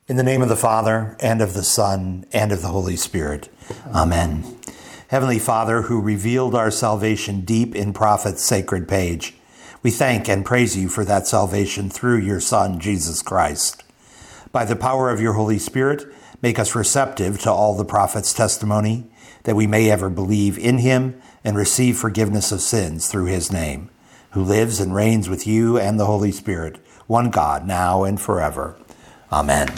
In the name of the Father, and of the Son, and of the Holy Spirit. Amen. Heavenly Father, who revealed our salvation deep in Prophet's sacred page, we thank and praise you for that salvation through your Son, Jesus Christ. By the power of your Holy Spirit, make us receptive to all the Prophet's testimony, that we may ever believe in him and receive forgiveness of sins through his name, who lives and reigns with you and the Holy Spirit, one God, now and forever. Amen.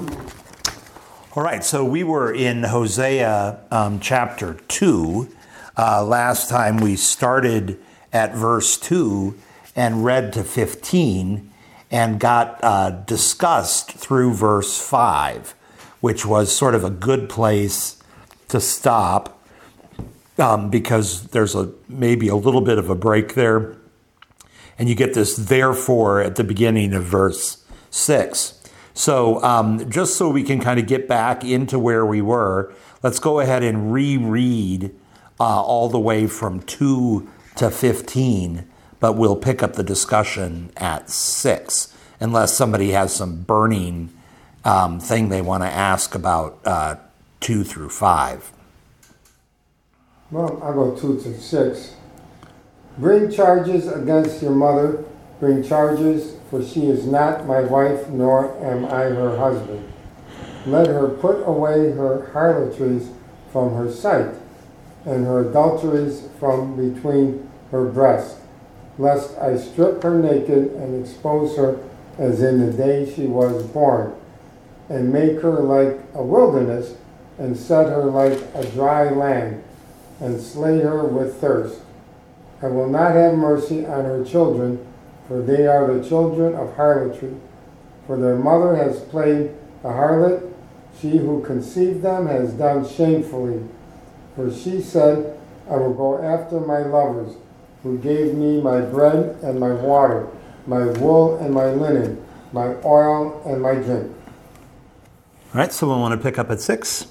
All right, so we were in Hosea chapter 2. Last time we started at verse 2 and read to 15 and got discussed through verse 5, which was sort of a good place to stop because there's maybe a little bit of a break there. And you get this therefore at the beginning of verse 6. So just so we can kind of get back into where we were, let's go ahead and reread all the way from 2 to 15, but we'll pick up the discussion at 6, unless somebody has some burning thing they want to ask about 2 through 5. Well, I'll go 2 to 6. Bring charges against your mother, bring charges, for she is not my wife, nor am I her husband. Let her put away her harlotries from her sight, and her adulteries from between her breasts, lest I strip her naked and expose her as in the day she was born, and make her like a wilderness, and set her like a dry land, and slay her with thirst. I will not have mercy on her children, for they are the children of harlotry. For their mother has played the harlot, she who conceived them has done shamefully. For she said, I will go after my lovers, who gave me my bread and my water, my wool and my linen, my oil and my drink. All right, someone want to pick up at 6?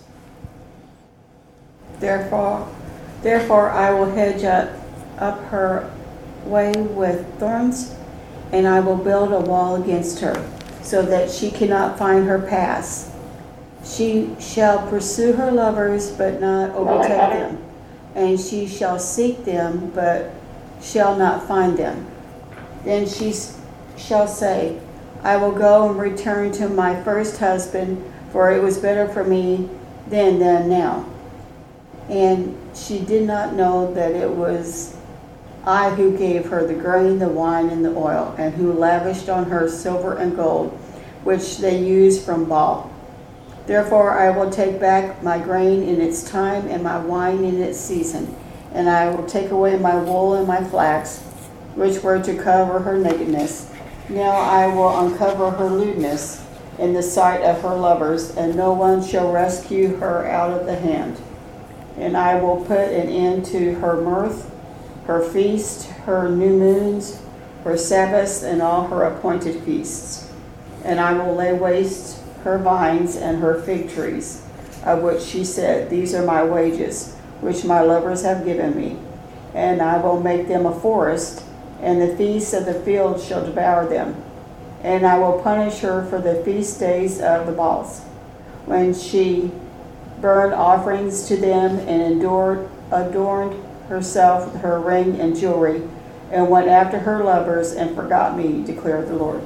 Therefore I will hedge up her way with thorns, and I will build a wall against her, so that she cannot find her paths. She shall pursue her lovers, but not overtake them, and she shall seek them, but shall not find them. Then she shall say, I will go and return to my first husband, for it was better for me then than now. And she did not know that it was I who gave her the grain, the wine, and the oil, and who lavished on her silver and gold, which they used from Baal. Therefore I will take back my grain in its time, and my wine in its season, and I will take away my wool and my flax, which were to cover her nakedness. Now I will uncover her lewdness in the sight of her lovers, and no one shall rescue her out of the hand. And I will put an end to her mirth, her feast, her new moons, her Sabbaths, and all her appointed feasts. And I will lay waste her vines and her fig trees, of which she said, These are my wages, which my lovers have given me. And I will make them a forest, and the beasts of the field shall devour them. And I will punish her for the feast days of the Baals, when she burned offerings to them and adorned herself with her ring and jewelry, and went after her lovers and forgot me, declared the Lord.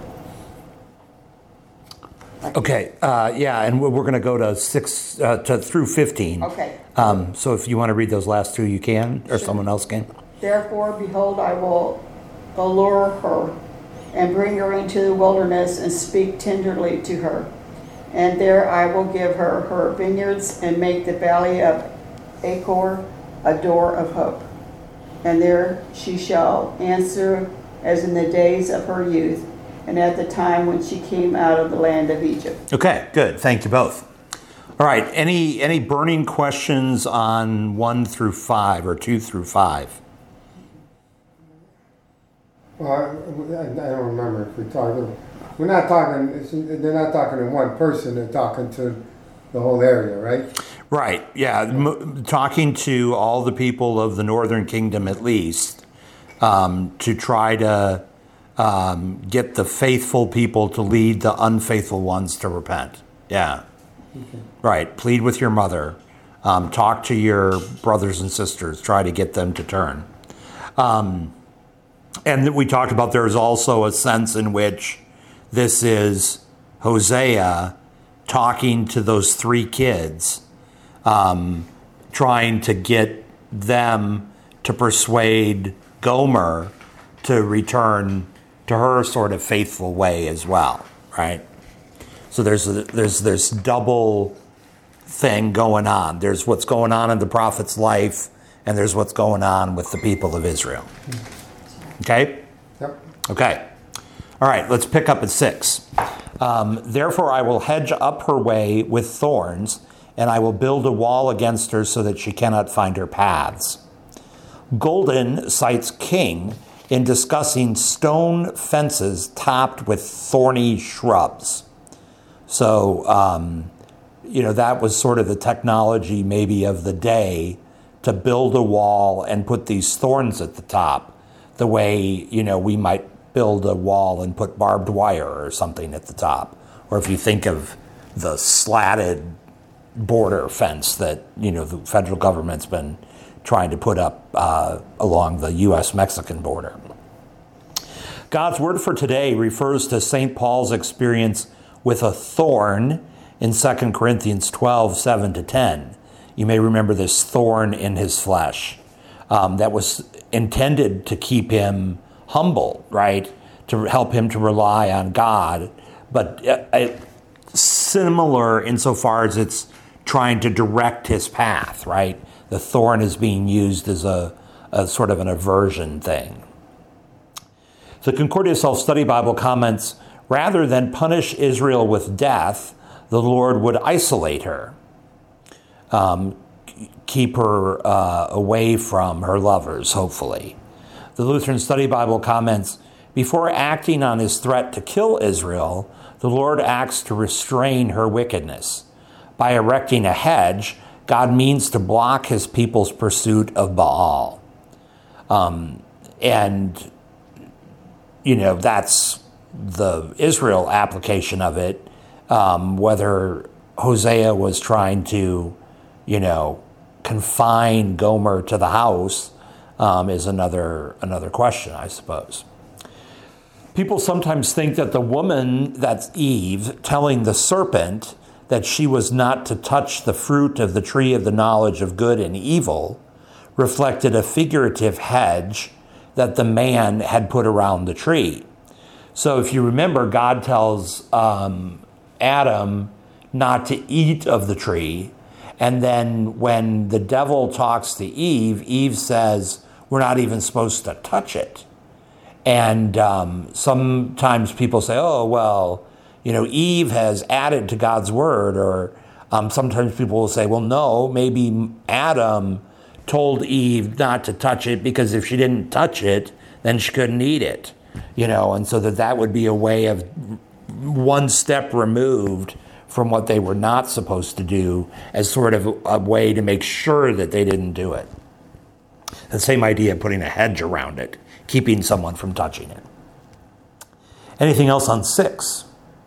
Okay, and we're going to go to 6 through 15. Okay. So if you want to read those last 2, you can, or Sure. someone else can. Therefore, behold, I will allure her and bring her into the wilderness and speak tenderly to her. And there I will give her her vineyards and make the valley of Achor a door of hope. And there she shall answer as in the days of her youth, and at the time when she came out of the land of Egypt. Okay, good. Thank you both. All right, any burning questions on 1 through 5 or 2 through 5? Well, I don't remember if we talked. We're not talking. They're not talking to one person. They're talking to the whole area, right? Right. Yeah. Talking to all the people of the Northern Kingdom, at least, to try to get the faithful people to lead the unfaithful ones to repent. Yeah. Right. Plead with your mother. Talk to your brothers and sisters. Try to get them to turn. And we talked about there's also a sense in which this is Hosea talking to those three kids, trying to get them to persuade Gomer to return to her sort of faithful way as well, right? So there's this double thing going on. There's what's going on in the prophet's life, and there's what's going on with the people of Israel. Okay? Yep. Okay. All right, let's pick up at 6. Therefore I will hedge up her way with thorns, and I will build a wall against her so that she cannot find her paths. Golden cites king in discussing stone fences topped with thorny shrubs. So, that was sort of the technology maybe of the day to build a wall and put these thorns at the top, the way, we might build a wall and put barbed wire or something at the top. Or if you think of the slatted border fence that, the federal government's been trying to put up along the U.S.-Mexican border. God's word for today refers to St. Paul's experience with a thorn in 2 Corinthians 12, 7-10. You may remember this thorn in his flesh that was intended to keep him humble, right? To help him to rely on God. But similar insofar as it's trying to direct his path, right? The thorn is being used as a sort of an aversion thing. The Concordia Self-Study Bible comments, rather than punish Israel with death, the Lord would isolate her, keep her away from her lovers, hopefully. The Lutheran Study Bible comments, before acting on his threat to kill Israel, the Lord acts to restrain her wickedness. By erecting a hedge, God means to block his people's pursuit of Baal. That's the Israel application of it. Whether Hosea was trying to, confine Gomer to the house is another question, I suppose. People sometimes think that the woman, that's Eve, telling the serpent that she was not to touch the fruit of the tree of the knowledge of good and evil, reflected a figurative hedge that the man had put around the tree. So if you remember, God tells Adam not to eat of the tree. And then when the devil talks to Eve, Eve says, we're not even supposed to touch it. And sometimes people say, oh, well, Eve has added to God's word. Or sometimes people will say, well, no, maybe Adam told Eve not to touch it because if she didn't touch it, then she couldn't eat it. And so that would be a way of one step removed from what they were not supposed to do as sort of a way to make sure that they didn't do it. The same idea of putting a hedge around it, keeping someone from touching it. Anything else on 6?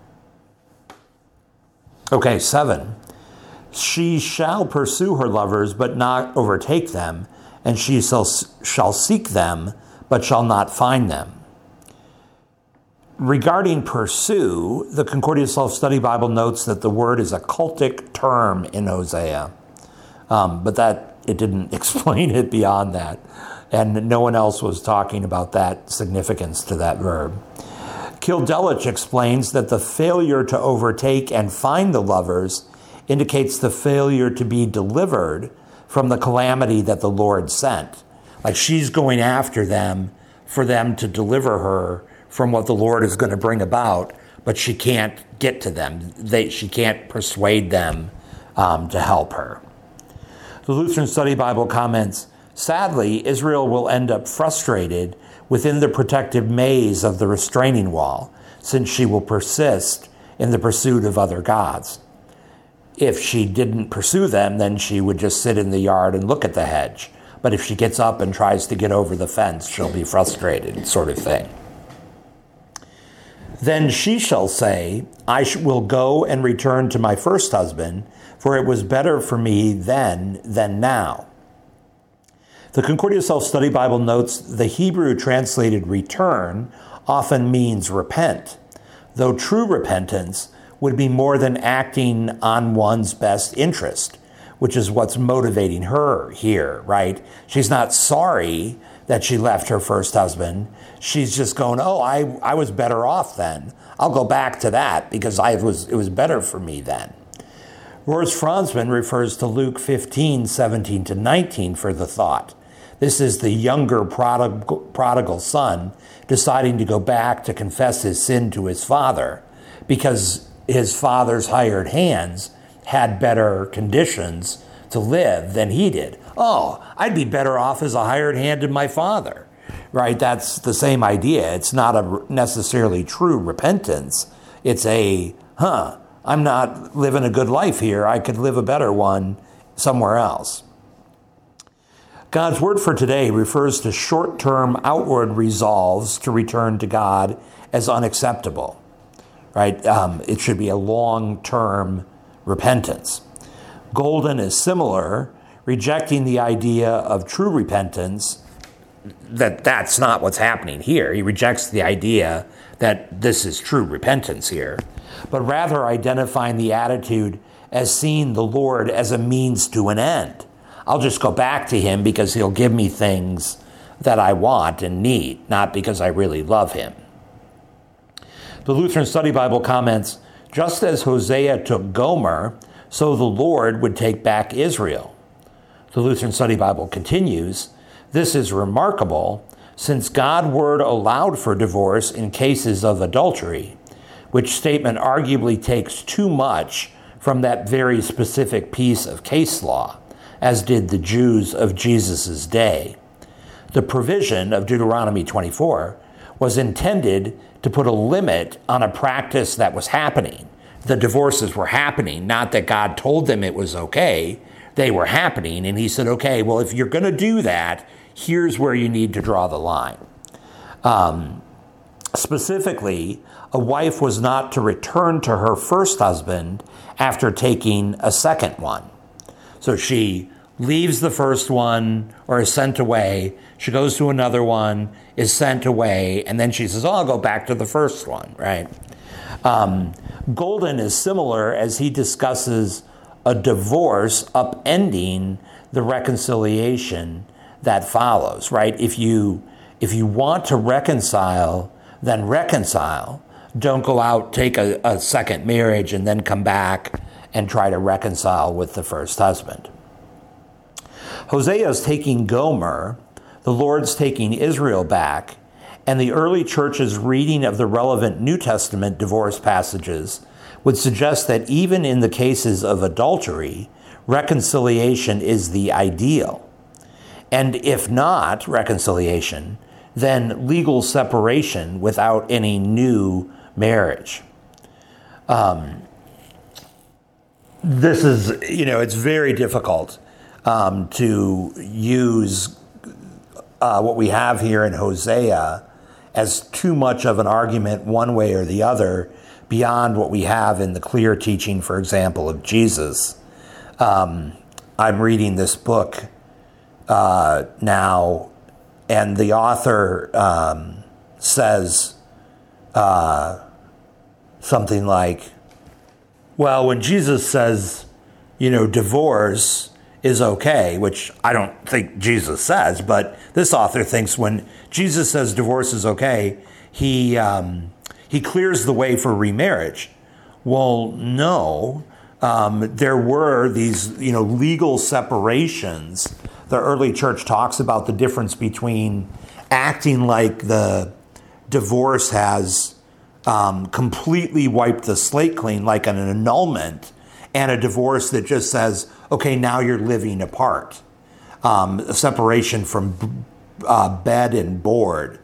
Okay, 7. She shall pursue her lovers, but not overtake them, and she shall seek them, but shall not find them. Regarding pursue, the Concordia Self-Study Bible notes that the word is a cultic term in Hosea, but that it didn't explain it beyond that, and no one else was talking about that significance to that verb. Kildelich explains that the failure to overtake and find the lovers indicates the failure to be delivered from the calamity that the Lord sent. Like she's going after them for them to deliver her from what the Lord is going to bring about, but she can't get to them. She can't persuade them to help her. The Lutheran Study Bible comments, sadly, Israel will end up frustrated within the protective maze of the restraining wall, since she will persist in the pursuit of other gods. If she didn't pursue them, then she would just sit in the yard and look at the hedge. But if she gets up and tries to get over the fence, she'll be frustrated, sort of thing. Then she shall say, I will go and return to my first husband, for it was better for me then than now. The Concordia Self-Study Bible notes the Hebrew translated return often means repent, though true repentance would be more than acting on one's best interest, which is what's motivating her here, right? She's not sorry that she left her first husband. She's just going, oh, I was better off then. I'll go back to that because it was better for me then. Roers Franzmann refers to Luke 15:17-19 for the thought. This is the younger prodigal son deciding to go back to confess his sin to his father because his father's hired hands had better conditions to live than he did. Oh, I'd be better off as a hired hand than my father, right? That's the same idea. It's not a necessarily true repentance. It's I'm not living a good life here. I could live a better one somewhere else. God's word for today refers to short-term outward resolves to return to God as unacceptable, right? It should be a long-term repentance. Golden is similar, rejecting the idea of true repentance, that's not what's happening here. He rejects the idea that this is true repentance here, but rather identifying the attitude as seeing the Lord as a means to an end. I'll just go back to him because he'll give me things that I want and need, not because I really love him. The Lutheran Study Bible comments, just as Hosea took Gomer, so the Lord would take back Israel. The Lutheran Study Bible continues, this is remarkable since God's word allowed for divorce in cases of adultery, which statement arguably takes too much from that very specific piece of case law, as did the Jews of Jesus' day. The provision of Deuteronomy 24 was intended to put a limit on a practice that was happening. The divorces were happening, not that God told them it was okay. They were happening, and he said, okay, well, if you're going to do that, here's where you need to draw the line. Specifically, a wife was not to return to her first husband after taking a second one. So she leaves the first one or is sent away. She goes to another one, is sent away, and then she says, I'll go back to the first one, right? Golden is similar as he discusses a divorce upending the reconciliation that follows, right? If you want to reconcile, then reconcile. Don't go out, take a second marriage, and then come back and try to reconcile with the first husband. Hosea is taking Gomer, the Lord's taking Israel back, and the early church's reading of the relevant New Testament divorce passages would suggest that even in the cases of adultery, reconciliation is the ideal. And if not reconciliation, then legal separation without any new marriage. This is, it's very difficult to use what we have here in Hosea as too much of an argument one way or the other beyond what we have in the clear teaching, for example, of Jesus. I'm reading this book now, and the author says something like, well, when Jesus says, divorce is okay, which I don't think Jesus says, but this author thinks when Jesus says divorce is okay, he clears the way for remarriage. Well, no. There were these, legal separations. The early church talks about the difference between acting like the divorce has completely wiped the slate clean, like an annulment, and a divorce that just says, okay, now you're living apart. A separation from bed and board,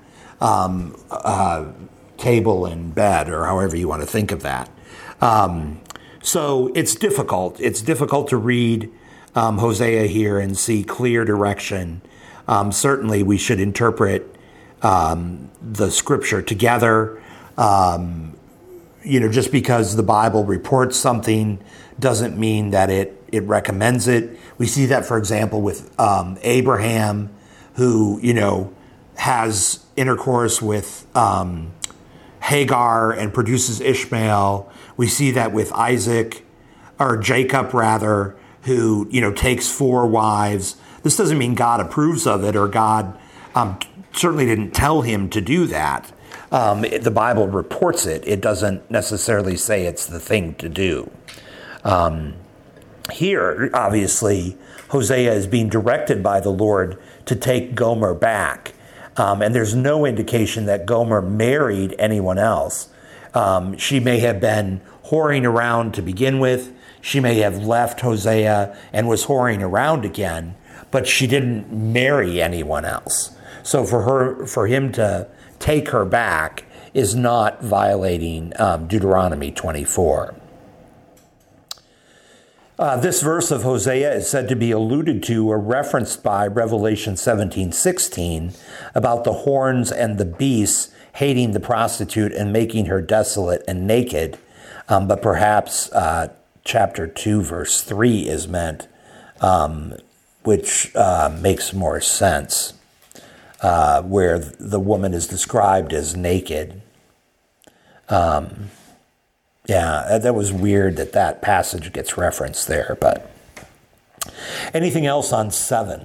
table and bed, or however you want to think of that. So it's difficult. It's difficult to read Hosea here and see clear direction. Certainly we should interpret the scripture together. Just because the Bible reports something doesn't mean that it recommends it. We see that, for example, with Abraham, who, has intercourse with Hagar and produces Ishmael. We see that with Jacob, who, takes 4 wives. This doesn't mean God approves of it, or God certainly didn't tell him to do that. The Bible reports it. It doesn't necessarily say it's the thing to do. Here, obviously, Hosea is being directed by the Lord to take Gomer back. And there's no indication that Gomer married anyone else. She may have been whoring around to begin with. She may have left Hosea and was whoring around again, but she didn't marry anyone else. So for him to take her back is not violating Deuteronomy 24. This verse of Hosea is said to be alluded to or referenced by Revelation 17:16 about the horns and the beasts hating the prostitute and making her desolate and naked. But perhaps chapter 2, verse 3 is meant, which makes more sense, where the woman is described as naked. Yeah, that was weird that passage gets referenced there. But anything else on 7?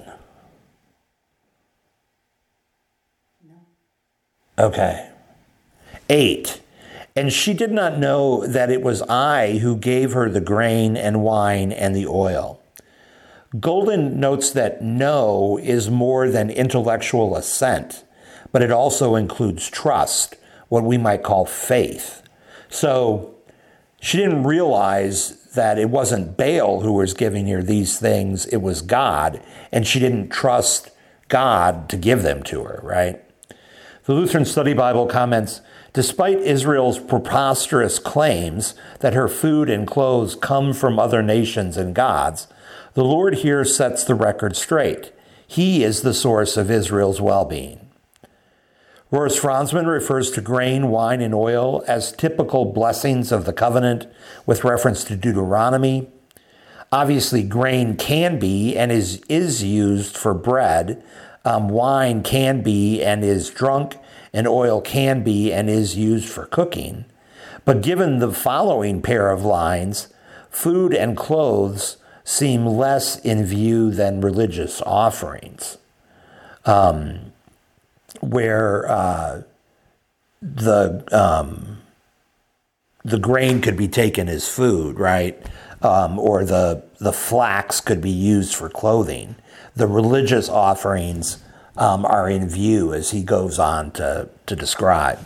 No. Okay. 8. And she did not know that it was I who gave her the grain and wine and the oil. Golden notes that know is more than intellectual assent, but it also includes trust, what we might call faith. So she didn't realize that it wasn't Baal who was giving her these things, it was God, and she didn't trust God to give them to her, right? The Lutheran Study Bible comments, despite Israel's preposterous claims that her food and clothes come from other nations and gods, the Lord here sets the record straight. He is the source of Israel's well-being. Roris Franzmann refers to grain, wine, and oil as typical blessings of the covenant with reference to Deuteronomy. Obviously, grain can be and is used for bread. Wine can be and is drunk, and oil can be and is used for cooking. But given the following pair of lines, food and clothes seem less in view than religious offerings. Where the grain could be taken as food, right? Or the flax could be used for clothing. The religious offerings are in view as he goes on to describe.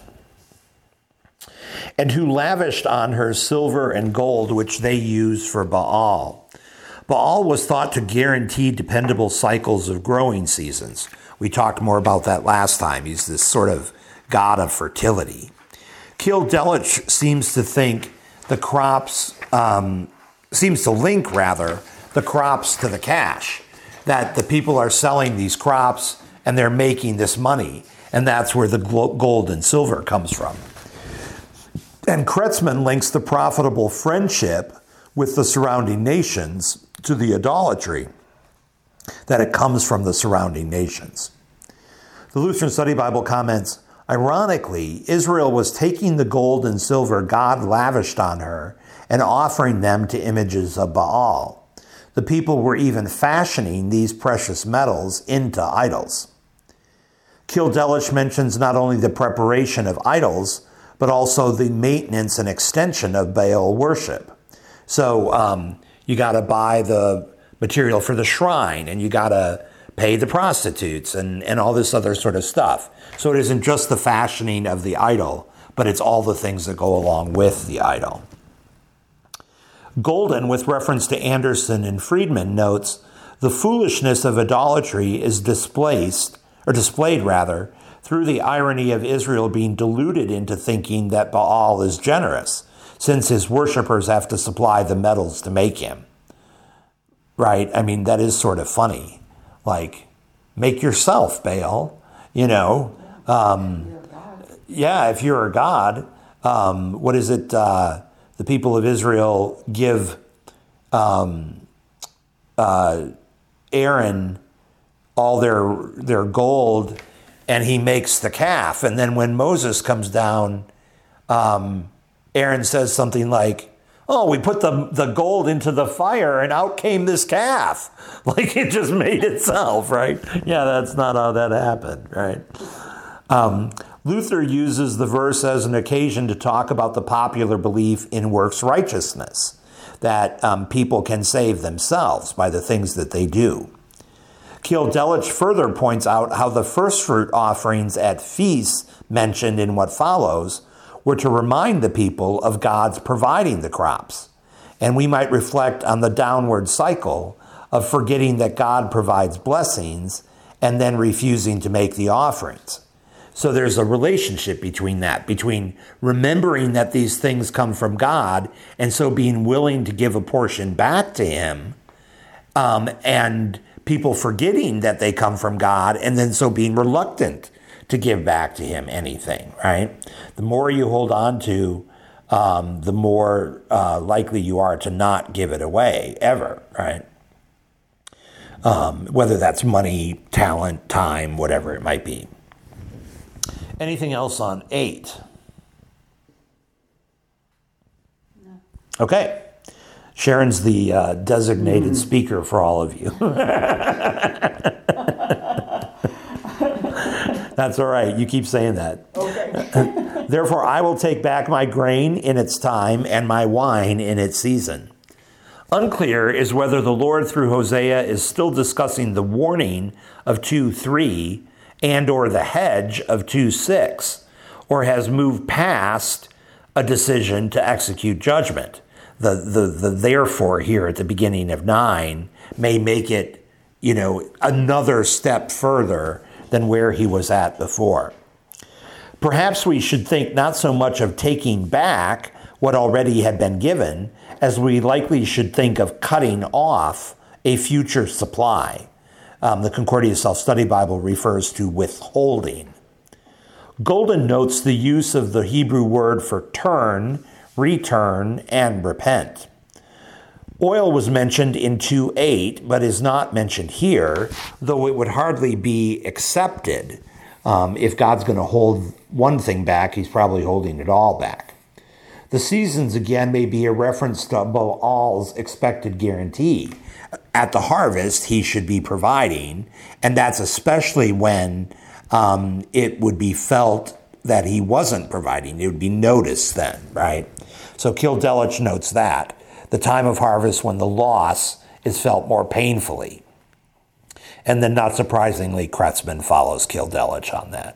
And who lavished on her silver and gold, which they used for Baal. Baal was thought to guarantee dependable cycles of growing seasons. We talked more about that last time. He's this sort of god of fertility. Keil Delitzsch seems to think the crops, seems to link the crops to the cash. That the people are selling these crops and they're making this money. And that's where the gold and silver comes from. And Kretzmann links the profitable friendship with the surrounding nations to the idolatry, that it comes from the surrounding nations. The Lutheran Study Bible comments, ironically, Israel was taking the gold and silver God lavished on her and offering them to images of Baal. The people were even fashioning these precious metals into idols. Keil Delitzsch mentions not only the preparation of idols, but also the maintenance and extension of Baal worship. So you got to buy the material for the shrine, and you got to pay the prostitutes and all this other sort of stuff. So it isn't just the fashioning of the idol, but it's all the things that go along with the idol. Golden, with reference to Anderson and Friedman, notes, the foolishness of idolatry is displayed through the irony of Israel being deluded into thinking that Baal is generous, since his worshippers have to supply the metals to make him. Right? I mean, that is sort of funny. Like, make yourself, Baal, Yeah, if you're a god, what is it? The people of Israel give Aaron all their gold, and he makes the calf. And then when Moses comes down, Aaron says something like, "Oh, we put the gold into the fire and out came this calf." Like it just made itself, right? Yeah, that's not how that happened, right? Luther uses the verse as an occasion to talk about the popular belief in works righteousness, that people can save themselves by the things that they do. Kildelich further points out how the first fruit offerings at feasts mentioned in what follows were to remind the people of God's providing the crops. And we might reflect on the downward cycle of forgetting that God provides blessings and then refusing to make the offerings. So there's a relationship between that, between remembering that these things come from God and so being willing to give a portion back to him, and people forgetting that they come from God and then so being reluctant to give back to him anything, right? The more you hold on to, the more likely you are to not give it away ever, right? Whether that's money, talent, time, whatever it might be. Anything else on 8? No. Okay. Sharon's the designated speaker for all of you. That's all right. You keep saying that. Okay. Therefore, I will take back my grain in its time and my wine in its season. Unclear is whether the Lord through Hosea is still discussing the warning of 2:3 and or the hedge of 2:6, or has moved past a decision to execute judgment. The therefore here at the beginning of 9 may make it, another step further than where he was at before. Perhaps we should think not so much of taking back what already had been given, as we likely should think of cutting off a future supply. The Concordia Self-Study Bible refers to withholding. Golden notes the use of the Hebrew word for turn, return, and repent. Oil was mentioned in 2:8, but is not mentioned here, though it would hardly be accepted. If God's going to hold one thing back, he's probably holding it all back. The seasons, again, may be a reference to Baal's expected guarantee. At the harvest, he should be providing, and that's especially when it would be felt that he wasn't providing. It would be noticed then, right? So Kildelich notes that. The time of harvest when the loss is felt more painfully. And then, not surprisingly, Kretzmann follows Kildelich on that.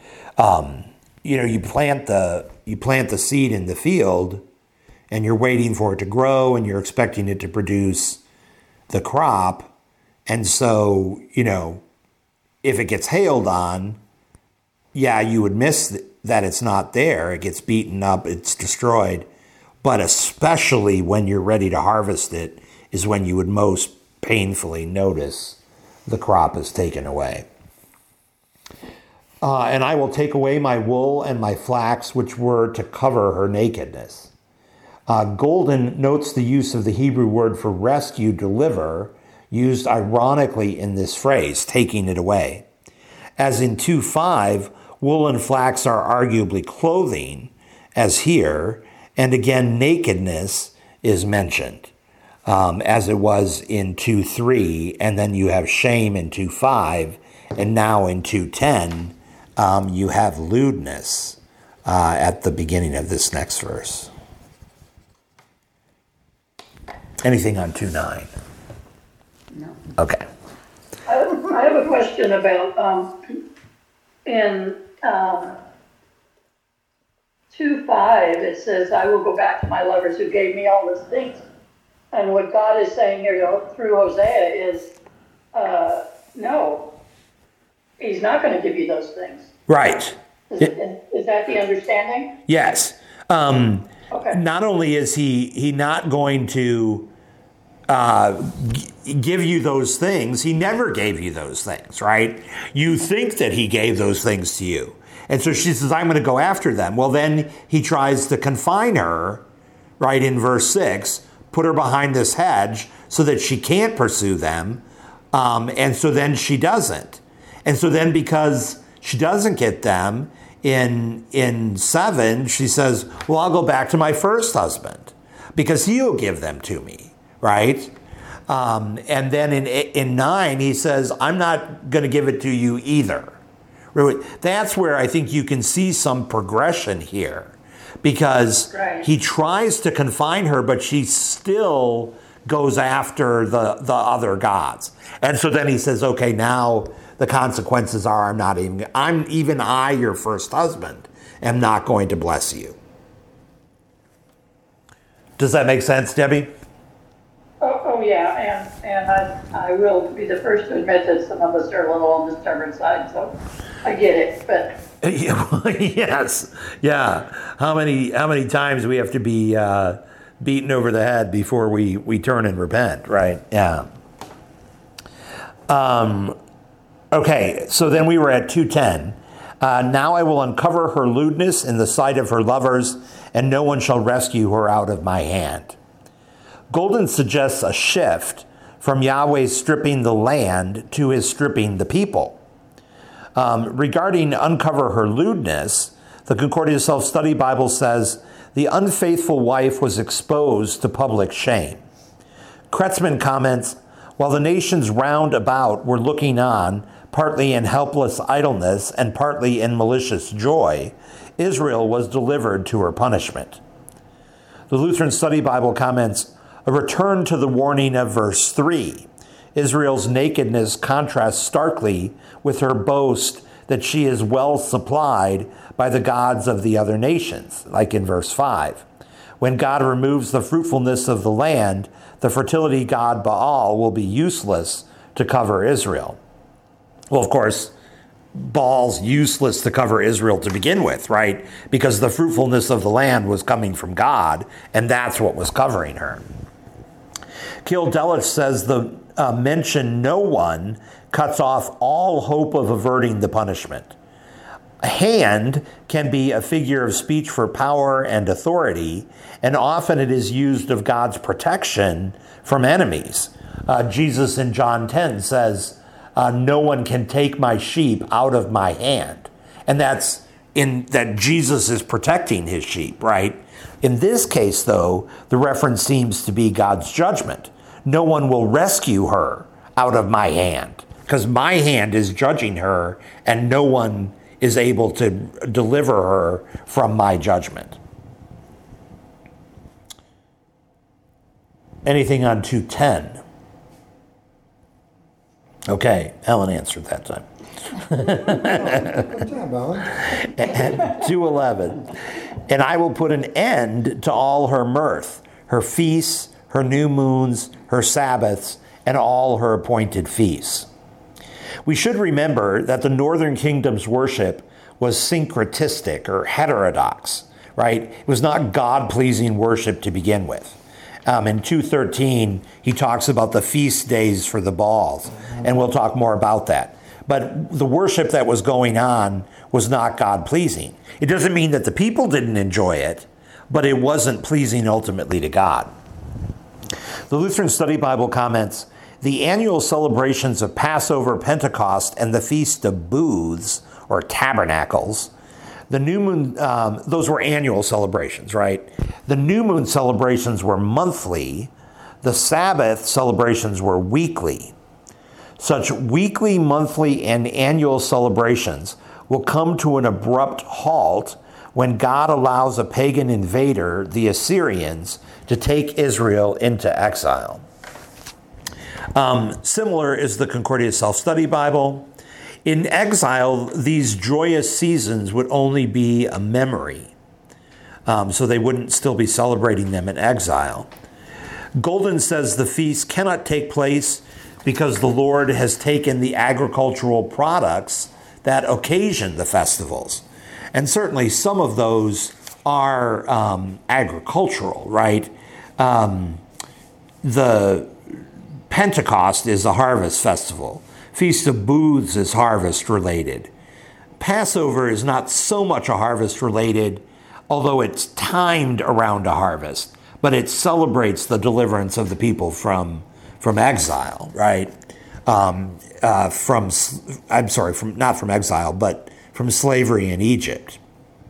You plant the seed in the field, and you're waiting for it to grow, and you're expecting it to produce the crop. And so, if it gets hailed on, yeah, you would miss that it's not there. It gets beaten up, it's destroyed. But especially when you're ready to harvest it is when you would most painfully notice the crop is taken away. And I will take away my wool and my flax, which were to cover her nakedness. Golden notes the use of the Hebrew word for rescue, deliver, used ironically in this phrase, taking it away. As in 2:5, wool and flax are arguably clothing, as here, and again, nakedness is mentioned, as it was in 2:3, and then you have shame in 2:5, and now in 2:10, you have lewdness at the beginning of this next verse. Anything on 2:9? No. Okay. I have a question about in 2:5, it says, "I will go back to my lovers who gave me all these things." And what God is saying here through Hosea is, no, he's not going to give you those things. Right. Is that the understanding? Yes. Okay. Not only is he not going to give you those things, he never gave you those things, right? You think that he gave those things to you. And so she says, I'm going to go after them. Well, then he tries to confine her, right, in verse 6, put her behind this hedge so that she can't pursue them. And so then she doesn't. And so then because she doesn't get them, in 7, she says, well, I'll go back to my first husband because he'll give them to me, right? And then in 9, he says, I'm not going to give it to you either. Really, that's where I think you can see some progression here, because he tries to confine her, but she still goes after the other gods. And so then he says, okay, now the consequences are even I, your first husband, am not going to bless you. Does that make sense, Debbie? Oh yeah, and I will be the first to admit that some of us are a little on the stubborn side, so I get it, but... Yes, yeah. How many times we have to be beaten over the head before we turn and repent, right? Yeah. Okay, so then we were at 2:10. Now I will uncover her lewdness in the sight of her lovers, and no one shall rescue her out of my hand. Golden suggests a shift from Yahweh stripping the land to his stripping the people. Regarding uncover her lewdness, the Concordia Self-Study Bible says, the unfaithful wife was exposed to public shame. Kretzmann comments, while the nations round about were looking on, partly in helpless idleness and partly in malicious joy, Israel was delivered to her punishment. The Lutheran Study Bible comments, a return to the warning of verse 3. Israel's nakedness contrasts starkly with her boast that she is well supplied by the gods of the other nations, like in verse 5. When God removes the fruitfulness of the land, the fertility god Baal will be useless to cover Israel. Well, of course, Baal's useless to cover Israel to begin with, right? Because the fruitfulness of the land was coming from God, and that's what was covering her. Keil Delich says the mention no one cuts off all hope of averting the punishment. A hand can be a figure of speech for power and authority, and often it is used of God's protection from enemies. Jesus in John 10 says, no one can take my sheep out of my hand. And that's in that Jesus is protecting his sheep, right? In this case, though, the reference seems to be God's judgment. No one will rescue her out of my hand, because my hand is judging her, and no one is able to deliver her from my judgment. Anything on 2:10? Okay, Ellen answered that time. Good job, Ellen. And 2:11. And I will put an end to all her mirth, her feasts, her new moons, her Sabbaths, and all her appointed feasts. We should remember that the northern kingdom's worship was syncretistic or heterodox, right? It was not God-pleasing worship to begin with. In 2:13, he talks about the feast days for the Baals, and we'll talk more about that. But the worship that was going on was not God-pleasing. It doesn't mean that the people didn't enjoy it, but it wasn't pleasing ultimately to God. The Lutheran Study Bible comments, the annual celebrations of Passover, Pentecost, and the Feast of Booths, or Tabernacles, the new moon, those were annual celebrations, right? The new moon celebrations were monthly. The Sabbath celebrations were weekly. Such weekly, monthly, and annual celebrations will come to an abrupt halt when God allows a pagan invader, the Assyrians, to take Israel into exile. Similar is the Concordia Self-Study Bible. In exile, these joyous seasons would only be a memory. So they wouldn't still be celebrating them in exile. Golden says the feast cannot take place because the Lord has taken the agricultural products that occasion the festivals. And certainly some of those are agricultural, right? The Pentecost is a harvest festival. Feast of Booths is harvest related. Passover is not so much a harvest related, although it's timed around a harvest, but it celebrates the deliverance of the people from exile, right? Not from exile, but from slavery in Egypt.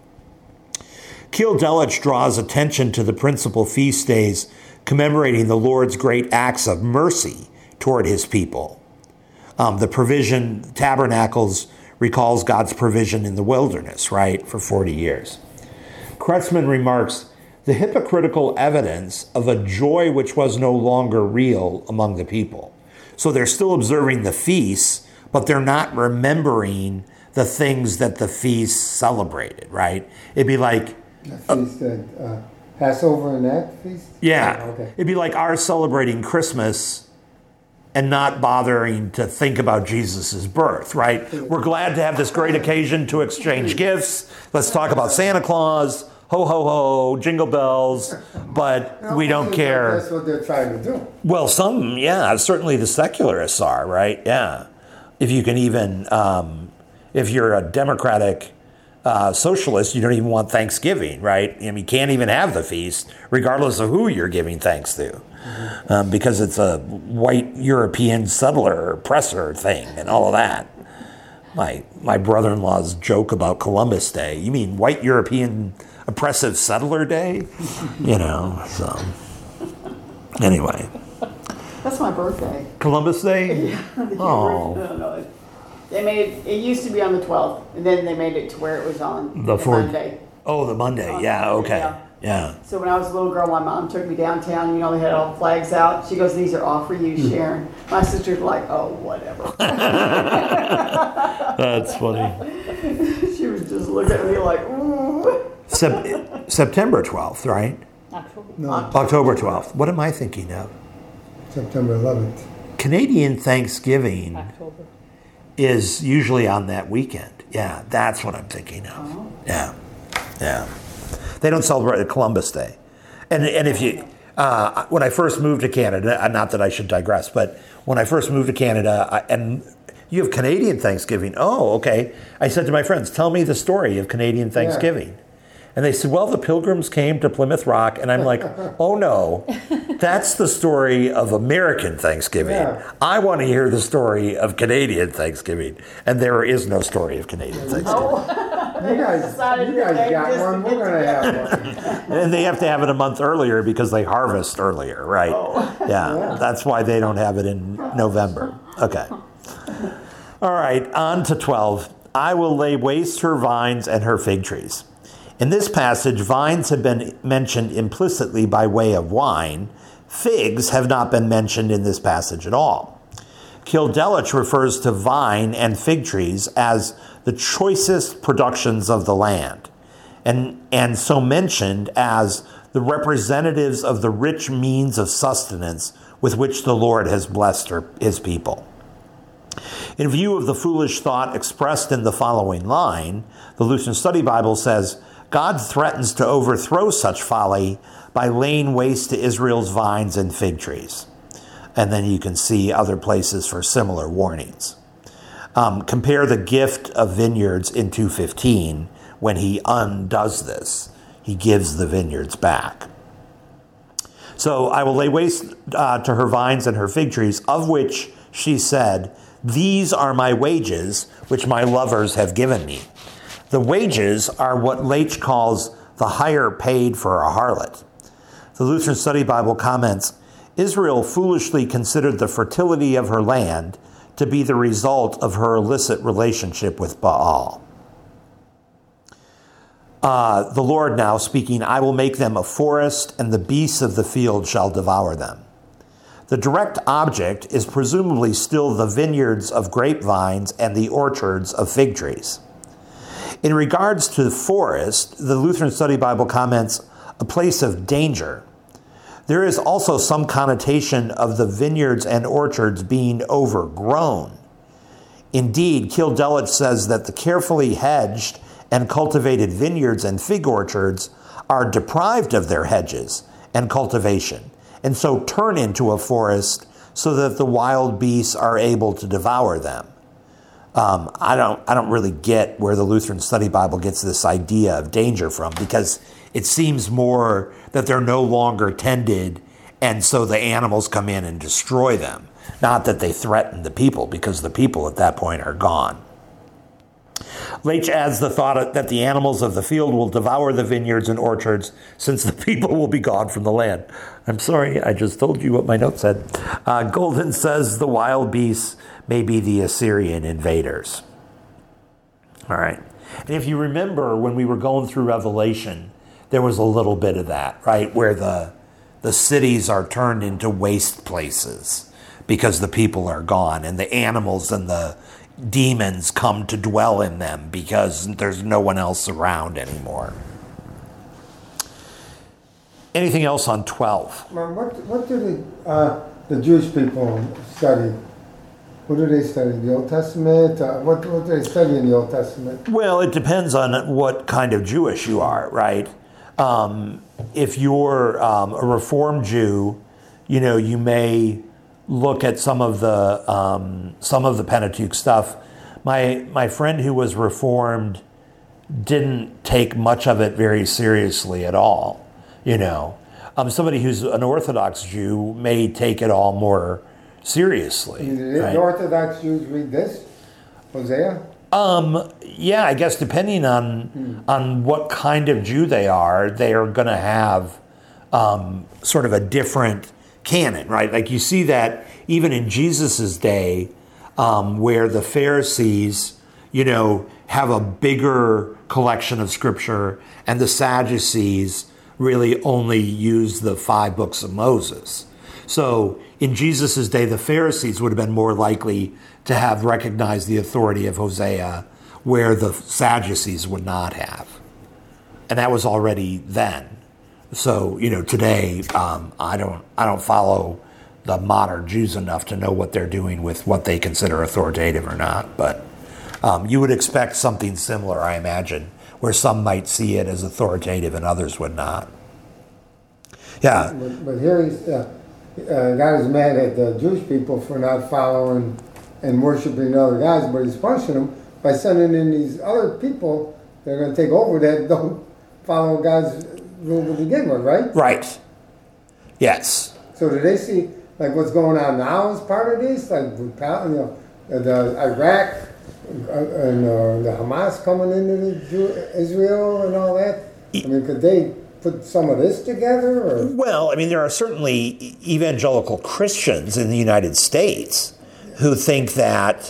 Keil Delitzsch draws attention to the principal feast days commemorating the Lord's great acts of mercy toward his people. The provision, tabernacles, recalls God's provision in the wilderness, right, for 40 years. Kretzmann remarks, the hypocritical evidence of a joy which was no longer real among the people. So they're still observing the feasts, but they're not remembering the things that the feasts celebrated, right? It'd be like... The feast that, Passover and that feast? Yeah. Oh, okay. It'd be like our celebrating Christmas and not bothering to think about Jesus' birth, right? We're glad to have this great occasion to exchange gifts. Let's talk about Santa Claus, ho, ho, ho, jingle bells, but we don't care. That's what they're trying to do. Well, some, yeah, certainly the secularists are, right? Yeah. If you can even, if you're a democratic socialist, you don't even want Thanksgiving, right? I mean, you can't even have the feast, regardless of who you're giving thanks to. Because it's a white European settler oppressor thing and all of that. My brother-in-law's joke about Columbus Day. You mean white European oppressive settler day? You know, so anyway. That's my birthday. Columbus Day? Yeah. Oh. No. They made it used to be on the 12th, and then they made it to where it was on The Monday. Oh, the Monday. Yeah, okay. Yeah. So when I was a little girl, my mom took me downtown. You know, they had all the flags out. She goes, "These are all for you, Sharon." My sister's like, "Oh, whatever." That's funny. She was just looking at me like, "Ooh." September 12th, right? No, October 12th. What am I thinking of? September 11th. Canadian Thanksgiving is usually on that weekend. Yeah, that's what I'm thinking of. Oh. Yeah. They don't celebrate Columbus Day. And if you, when I first moved to Canada, not that I should digress, but when I first moved to Canada, and you have Canadian Thanksgiving. Oh, okay. I said to my friends, tell me the story of Canadian Thanksgiving. Yeah. And they said, well, the Pilgrims came to Plymouth Rock. And I'm like, oh, no, that's the story of American Thanksgiving. Yeah. I want to hear the story of Canadian Thanksgiving. And there is no story of Canadian Thanksgiving. You guys got one. We're going to have one. And they have to have it a month earlier because they harvest earlier, right? Oh. Yeah, that's why they don't have it in November. Okay. All right, on to 12. I will lay waste her vines and her fig trees. In this passage, vines have been mentioned implicitly by way of wine. Figs have not been mentioned in this passage at all. Keil Delitzsch refers to vine and fig trees as the choicest productions of the land, and so mentioned as the representatives of the rich means of sustenance with which the Lord has blessed his people. In view of the foolish thought expressed in the following line, the Lutheran Study Bible says, God threatens to overthrow such folly by laying waste to Israel's vines and fig trees. And then you can see other places for similar warnings. Compare the gift of vineyards in 2:15 when he undoes this. He gives the vineyards back. So I will lay waste to her vines and her fig trees, of which she said, these are my wages, which my lovers have given me. The wages are what Leitch calls the hire paid for a harlot. The Lutheran Study Bible comments, Israel foolishly considered the fertility of her land to be the result of her illicit relationship with Baal. The Lord now speaking, I will make them a forest, and the beasts of the field shall devour them. The direct object is presumably still the vineyards of grapevines and the orchards of fig trees. In regards to the forest, the Lutheran Study Bible comments, a place of danger. There is also some connotation of the vineyards and orchards being overgrown. Indeed, Keil Delitzsch says that the carefully hedged and cultivated vineyards and fig orchards are deprived of their hedges and cultivation, and so turn into a forest so that the wild beasts are able to devour them. I don't really get where the Lutheran Study Bible gets this idea of danger from, because it seems more that they're no longer tended, and so the animals come in and destroy them. Not that they threaten the people, because the people at that point are gone. Leach adds the thought that the animals of the field will devour the vineyards and orchards, since the people will be gone from the land. I'm sorry, I just told you what my note said. Golden says the wild beasts may be the Assyrian invaders. All right. And if you remember, when we were going through Revelation, there was a little bit of that, right? Where the cities are turned into waste places because the people are gone, and the animals and the demons come to dwell in them because there's no one else around anymore. Anything else on 12? Mom, what do the Jewish people study? What do they study? The Old Testament? What do they study in the Old Testament? Well, it depends on what kind of Jewish you are, right? If you're a Reformed Jew, you may look at some of the Pentateuch stuff. My friend who was Reformed didn't take much of it very seriously at all. Somebody who's an Orthodox Jew may take it all more seriously. The Orthodox Jews read this, Hosea? Yeah, I guess depending on what kind of Jew they are going to have sort of a different canon, right? Like you see that even in Jesus's day, where the Pharisees, have a bigger collection of scripture, and the Sadducees really only use the 5 books of Moses. So in Jesus's day, the Pharisees would have been more likely to have recognized the authority of Hosea, where the Sadducees would not have. And that was already then. So, today, I don't follow the modern Jews enough to know what they're doing with what they consider authoritative or not. But you would expect something similar, I imagine, where some might see it as authoritative and others would not. Yeah. But here he's, God is mad at the Jewish people for not following and worshiping other gods, but he's punishing them by sending in these other people that are going to take over that don't follow God's rule to begin with, right? Right. Yes. So do they see like what's going on now as part of this, like the Iraq and the Hamas coming into Israel and all that? I mean, could they put some of this together? Or? Well, I mean, there are certainly evangelical Christians in the United States who think that,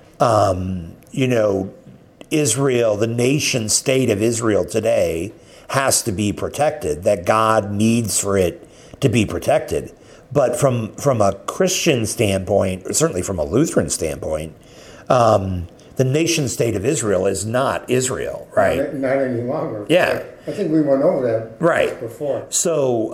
Israel, the nation state of Israel today, has to be protected, that God needs for it to be protected. But from a Christian standpoint, or certainly from a Lutheran standpoint, the nation state of Israel is not Israel, right? Not any longer. Yeah. I think we went over that right before. So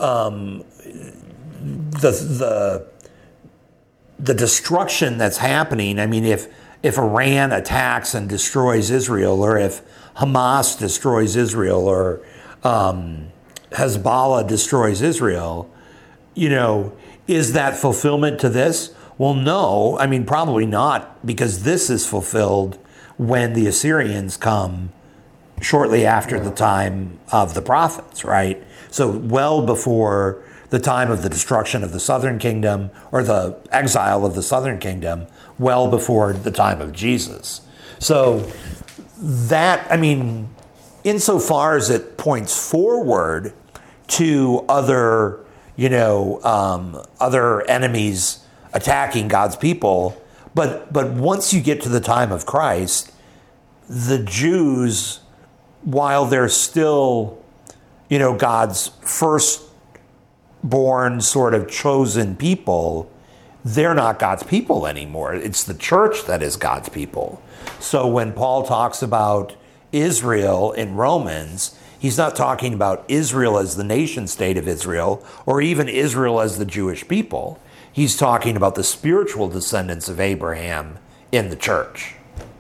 the destruction that's happening, I mean, if Iran attacks and destroys Israel, or if Hamas destroys Israel, or Hezbollah destroys Israel, is that fulfillment to this? Well, no. I mean, probably not, because this is fulfilled when the Assyrians come shortly after the time of the prophets, right? So well before the time of the destruction of the southern kingdom, or the exile of the southern kingdom, well before the time of Jesus. So that, I mean, insofar as it points forward to other, other enemies attacking God's people, but once you get to the time of Christ, the Jews, while they're still, God's firstborn sort of chosen people, they're not God's people anymore. It's the church that is God's people. So when Paul talks about Israel in Romans, he's not talking about Israel as the nation state of Israel, or even Israel as the Jewish people. He's talking about the spiritual descendants of Abraham in the church.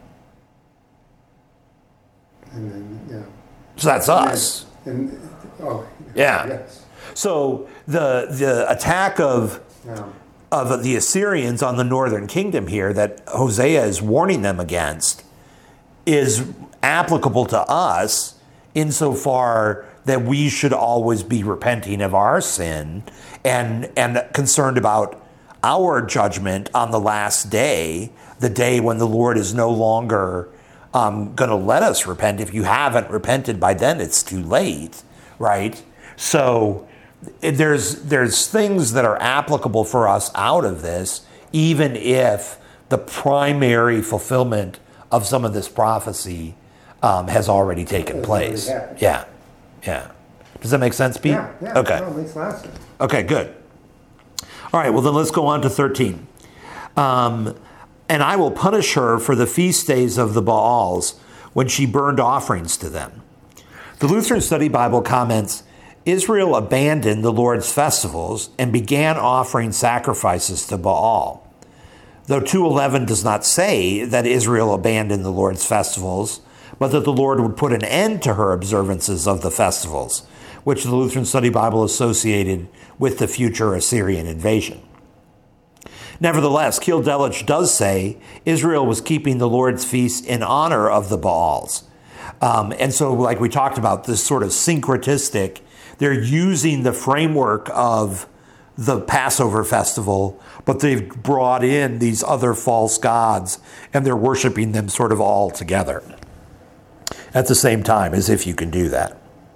And then, yeah. So that's us. Yeah. Yes. So the attack of of the Assyrians on the northern kingdom here that Hosea is warning them against is applicable to us insofar that we should always be repenting of our sin and concerned about our judgment on the last day, the day when the Lord is no longer going to let us repent. If you haven't repented by then, it's too late, right? So there's things that are applicable for us out of this, even if the primary fulfillment of some of this prophecy has already taken place. Yeah. Does that make sense, Pete? Yeah. Okay. No, it makes a lot of sense. Okay, good. All right, well then let's go on to 13. And I will punish her for the feast days of the Baals when she burned offerings to them. The Lutheran Study Bible comments, Israel abandoned the Lord's festivals and began offering sacrifices to Baal. Though 2:11 does not say that Israel abandoned the Lord's festivals, but that the Lord would put an end to her observances of the festivals, which the Lutheran Study Bible associated with the future Assyrian invasion. Nevertheless, Keil Delitzsch does say Israel was keeping the Lord's feast in honor of the Baals. And so, like we talked about, this sort of syncretistic, they're using the framework of the Passover festival, but they've brought in these other false gods, and they're worshiping them sort of all together at the same time, as if you can do that.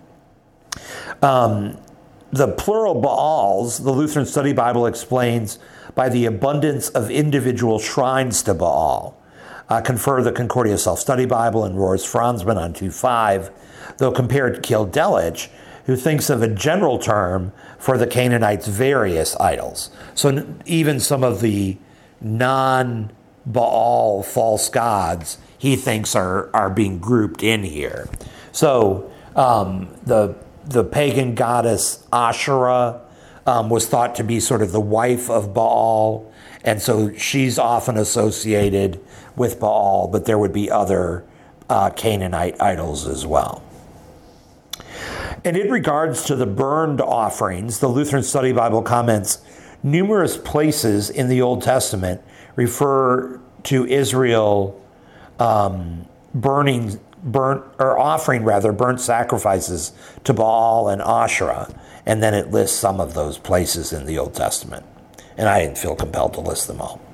The plural Baals, the Lutheran Study Bible explains by the abundance of individual shrines to Baal. Confer the Concordia Self-Study Bible and Roars Franzmann on 2.5, though compared to Keil Delitzsch, who thinks of a general term for the Canaanites' various idols. So even some of the non-Baal false gods, he thinks are being grouped in here. So the pagan goddess Asherah was thought to be sort of the wife of Baal, and so she's often associated with Baal, but there would be other Canaanite idols as well. And in regards to the burned offerings, the Lutheran Study Bible comments, numerous places in the Old Testament refer to Israel offering burnt sacrifices to Baal and Asherah, and then it lists some of those places in the Old Testament. And I didn't feel compelled to list them all.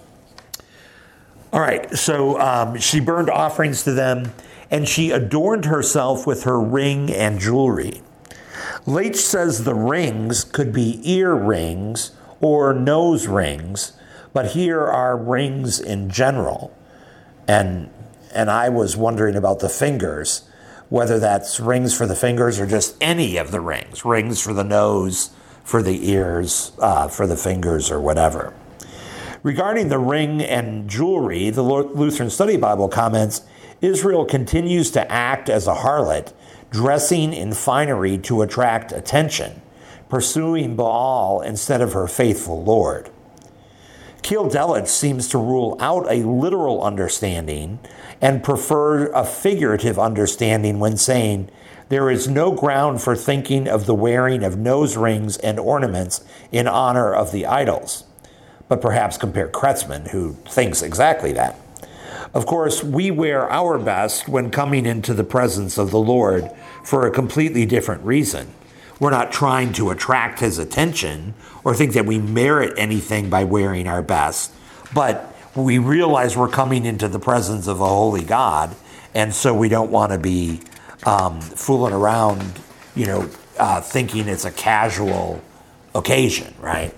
All right, so she burned offerings to them, and she adorned herself with her ring and jewelry. Leitch says the rings could be ear rings or nose rings, but here are rings in general. And I was wondering about the fingers, whether that's rings for the fingers or just any of the rings for the nose, for the ears, for the fingers, or whatever. Regarding the ring and jewelry, the Lutheran Study Bible comments, Israel continues to act as a harlot, dressing in finery to attract attention, pursuing Baal instead of her faithful Lord. Keil Delitzsch seems to rule out a literal understanding and prefer a figurative understanding when saying there is no ground for thinking of the wearing of nose rings and ornaments in honor of the idols. But perhaps compare Kretzmann, who thinks exactly that. Of course, we wear our best when coming into the presence of the Lord for a completely different reason. We're not trying to attract his attention or think that we merit anything by wearing our best, but we realize we're coming into the presence of a holy God, and so we don't want to be fooling around, thinking it's a casual occasion, right?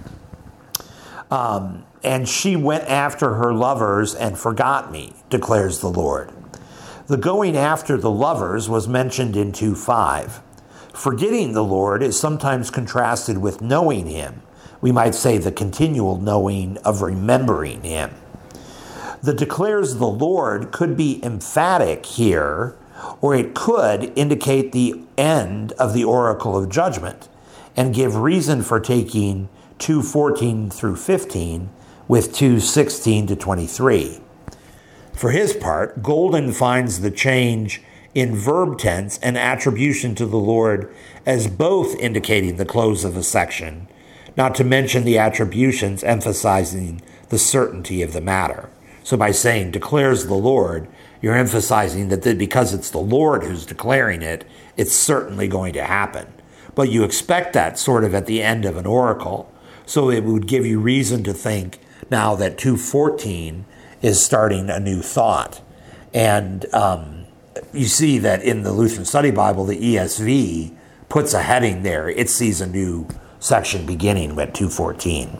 And she went after her lovers and forgot me, declares the Lord. The going after the lovers was mentioned in 2:5. Forgetting the Lord is sometimes contrasted with knowing him. We might say the continual knowing of remembering him. The declares the Lord could be emphatic here, or it could indicate the end of the oracle of judgment and give reason for taking 2:14 through 15 with 2:16 to 23. For his part, Golden finds the change in verb tense and attribution to the Lord as both indicating the close of a section, not to mention the attributions emphasizing the certainty of the matter. So by saying declares the Lord, you're emphasizing that because it's the Lord who's declaring it, it's certainly going to happen. But you expect that sort of at the end of an oracle. So it would give you reason to think now that 2:14 is starting a new thought. And you see that in the Lutheran Study Bible, the ESV puts a heading there. It sees a new section beginning at 2:14.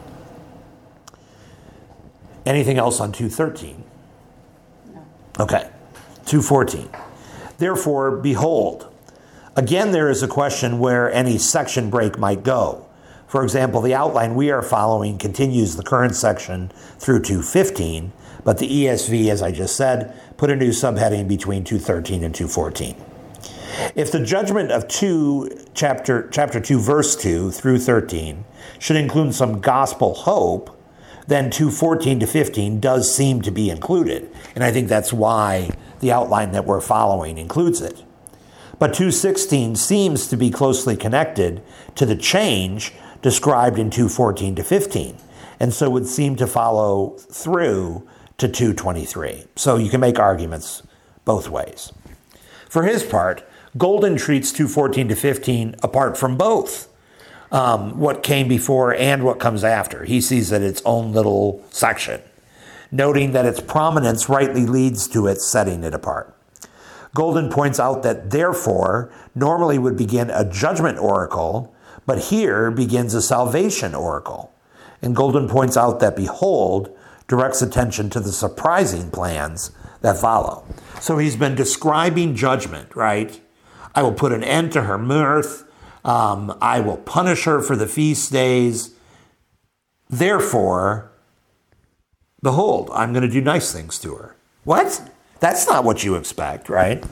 Anything else on 2:13? No. Okay. 2:14. Therefore, behold. Again, there is a question where any section break might go. For example, the outline we are following continues the current section through 2:15, but the ESV, as I just said, put a new subheading between 2:13 and 2:14. If the judgment of chapter 2, verse 2 through 13 should include some gospel hope, then 2:14 to 15 does seem to be included. And I think that's why the outline that we're following includes it. But 2:16 seems to be closely connected to the change described in 2:14 to 15, and so would seem to follow through to 2:23. So you can make arguments both ways. For his part, Golden treats 2:14 to 15 apart from both what came before and what comes after. He sees it its own little section, noting that its prominence rightly leads to its setting it apart. Golden points out that therefore normally would begin a judgment oracle, but here begins a salvation oracle. And Golden points out that behold directs attention to the surprising plans that follow. So he's been describing judgment, right? I will put an end to her mirth. I will punish her for the feast days. Therefore, behold, I'm going to do nice things to her. What? That's not what you expect, right?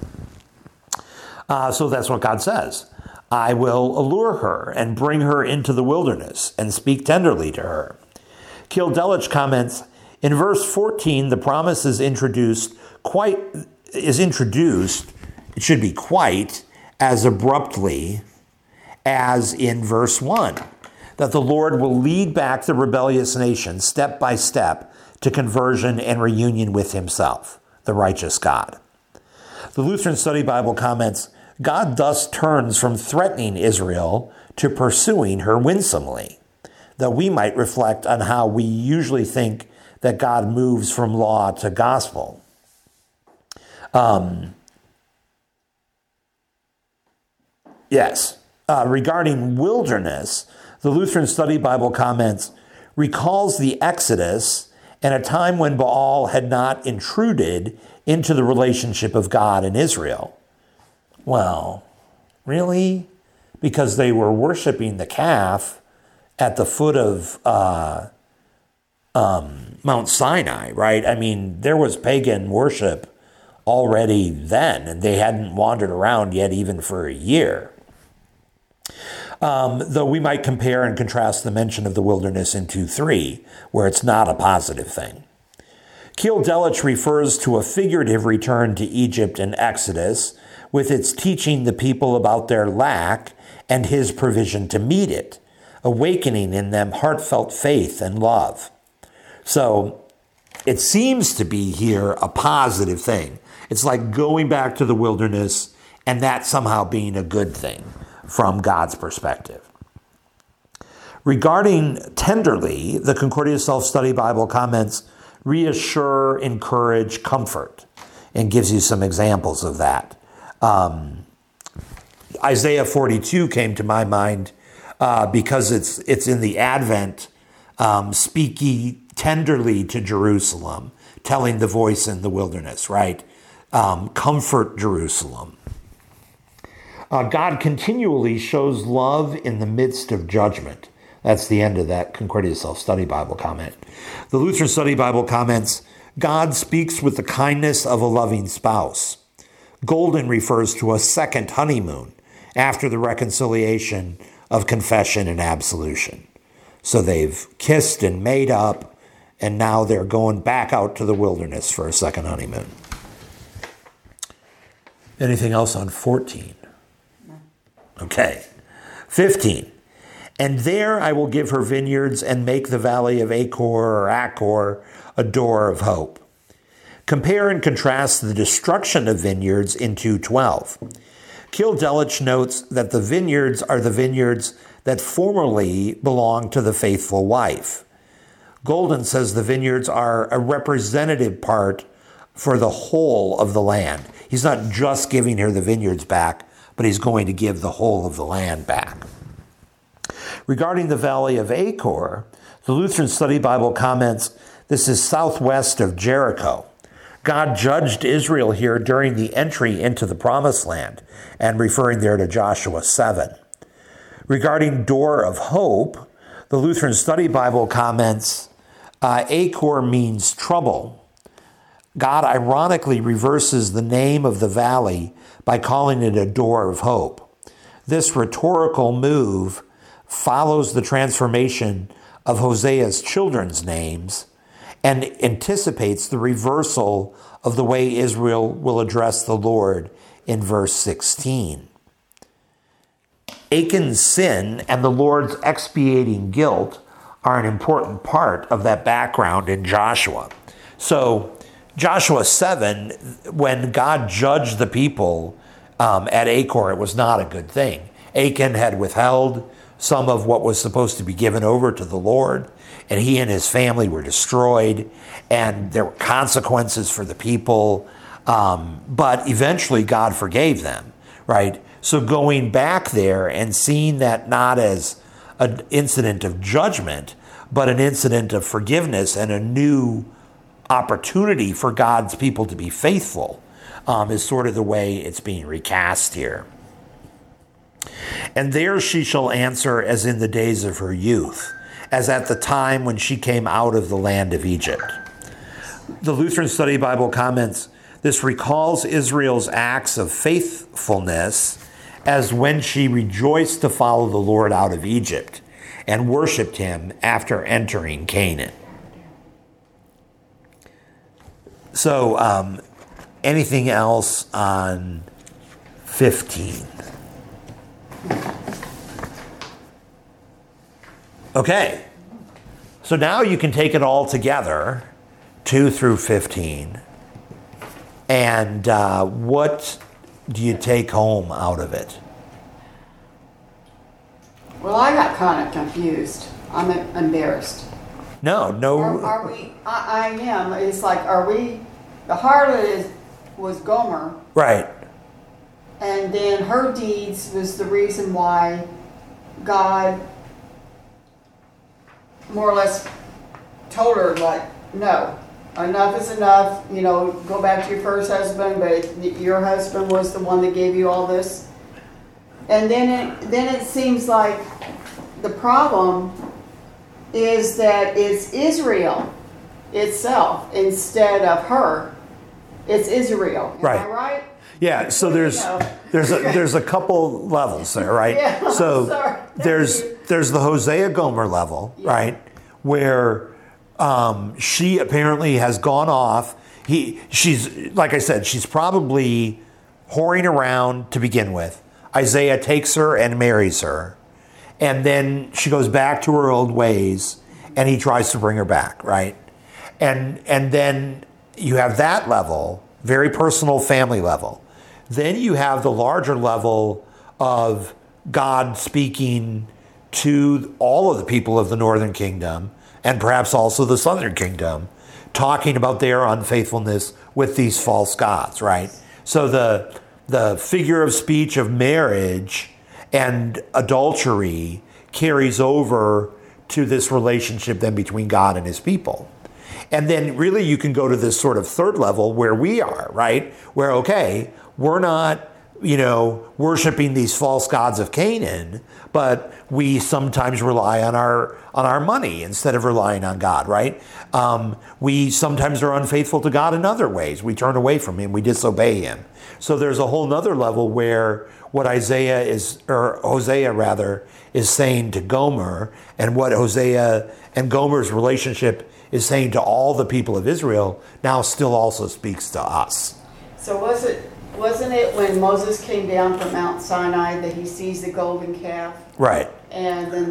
So that's what God says. I will allure her and bring her into the wilderness and speak tenderly to her. Kildelich comments, in verse 14, the promise is introduced, it should be quite as abruptly as in verse 1, that the Lord will lead back the rebellious nation step by step to conversion and reunion with himself, the righteous God. The Lutheran Study Bible comments, God thus turns from threatening Israel to pursuing her winsomely, though we might reflect on how we usually think that God moves from law to gospel. Regarding wilderness, the Lutheran Study Bible comments, recalls the Exodus and a time when Baal had not intruded into the relationship of God and Israel. Well, really? Because they were worshiping the calf at the foot of Mount Sinai, right? I mean, there was pagan worship already then, and they hadn't wandered around yet even for a year. Though we might compare and contrast the mention of the wilderness in 2:3, where it's not a positive thing. Kildelich refers to a figurative return to Egypt in Exodus, with its teaching the people about their lack and his provision to meet it, awakening in them heartfelt faith and love. So it seems to be here a positive thing. It's like going back to the wilderness and that somehow being a good thing from God's perspective. Regarding tenderly, the Concordia Self-Study Bible comments, reassure, encourage, comfort, and gives you some examples of that. Isaiah 42 came to my mind because it's in the Advent, speak ye tenderly to Jerusalem, telling the voice in the wilderness, right? Comfort Jerusalem. God continually shows love in the midst of judgment. That's the end of that Concordia Self-Study Bible comment. The Lutheran Study Bible comments, God speaks with the kindness of a loving spouse. Golden refers to a second honeymoon after the reconciliation of confession and absolution. So they've kissed and made up, and now they're going back out to the wilderness for a second honeymoon. Anything else on 14? Okay. 15. And there I will give her vineyards and make the valley of Achor a door of hope. Compare and contrast the destruction of vineyards in 2:12. Kildelich notes that the vineyards are the vineyards that formerly belonged to the faithful wife. Golden says the vineyards are a representative part for the whole of the land. He's not just giving her the vineyards back, but he's going to give the whole of the land back. Regarding the valley of Achor, the Lutheran Study Bible comments, this is southwest of Jericho. God judged Israel here during the entry into the promised land, and referring there to Joshua 7. Regarding door of hope, the Lutheran Study Bible comments, Achor means trouble. God ironically reverses the name of the valley by calling it a door of hope. This rhetorical move follows the transformation of Hosea's children's names and anticipates the reversal of the way Israel will address the Lord in verse 16. Achan's sin and the Lord's expiating guilt are an important part of that background in Joshua. So Joshua 7, when God judged the people at Achor, it was not a good thing. Achan had withheld some of what was supposed to be given over to the Lord, and he and his family were destroyed, and there were consequences for the people, but eventually God forgave them, right? So going back there and seeing that not as an incident of judgment, but an incident of forgiveness and a new opportunity for God's people to be faithful is sort of the way it's being recast here. And there she shall answer as in the days of her youth, as at the time when she came out of the land of Egypt. The Lutheran Study Bible comments, this recalls Israel's acts of faithfulness as when she rejoiced to follow the Lord out of Egypt and worshiped him after entering Canaan. So, anything else on 15? Okay, so now you can take it all together, 2 through 15, and what do you take home out of it? Well, I got kind of confused. I'm embarrassed. No. Are we? I am. It's like, are we? The harlot was Gomer, Right. and then her deeds was the reason why God more or less told her, like, no, enough is enough. You know, go back to your first husband, but your husband was the one that gave you all this. And then it seems like the problem is that it's Israel itself instead of her. It's Israel. Am Right. I right? Yeah, so there's a couple levels there, right? Yeah, so sorry. there's the Hosea Gomer level, right, where she apparently has gone off. She's like I said, she's probably whoring around to begin with. Isaiah takes her and marries her, and then she goes back to her old ways, and he tries to bring her back, right? And then you have that level, very personal family level. Then you have the larger level of God speaking to all of the people of the northern kingdom and perhaps also the southern kingdom, talking about their unfaithfulness with these false gods, right? So the figure of speech of marriage and adultery carries over to this relationship then between God and his people. And then really you can go to this sort of third level where we are, right? Where, okay, we're not, worshiping these false gods of Canaan, but we sometimes rely on our money instead of relying on God, right? We sometimes are unfaithful to God in other ways. We turn away from him, we disobey him. So there's a whole nother level where what Hosea is saying to Gomer, and what Hosea and Gomer's relationship is saying to all the people of Israel, now still also speaks to us. So was it Wasn't it when Moses came down from Mount Sinai that he sees the golden calf? Right. And then,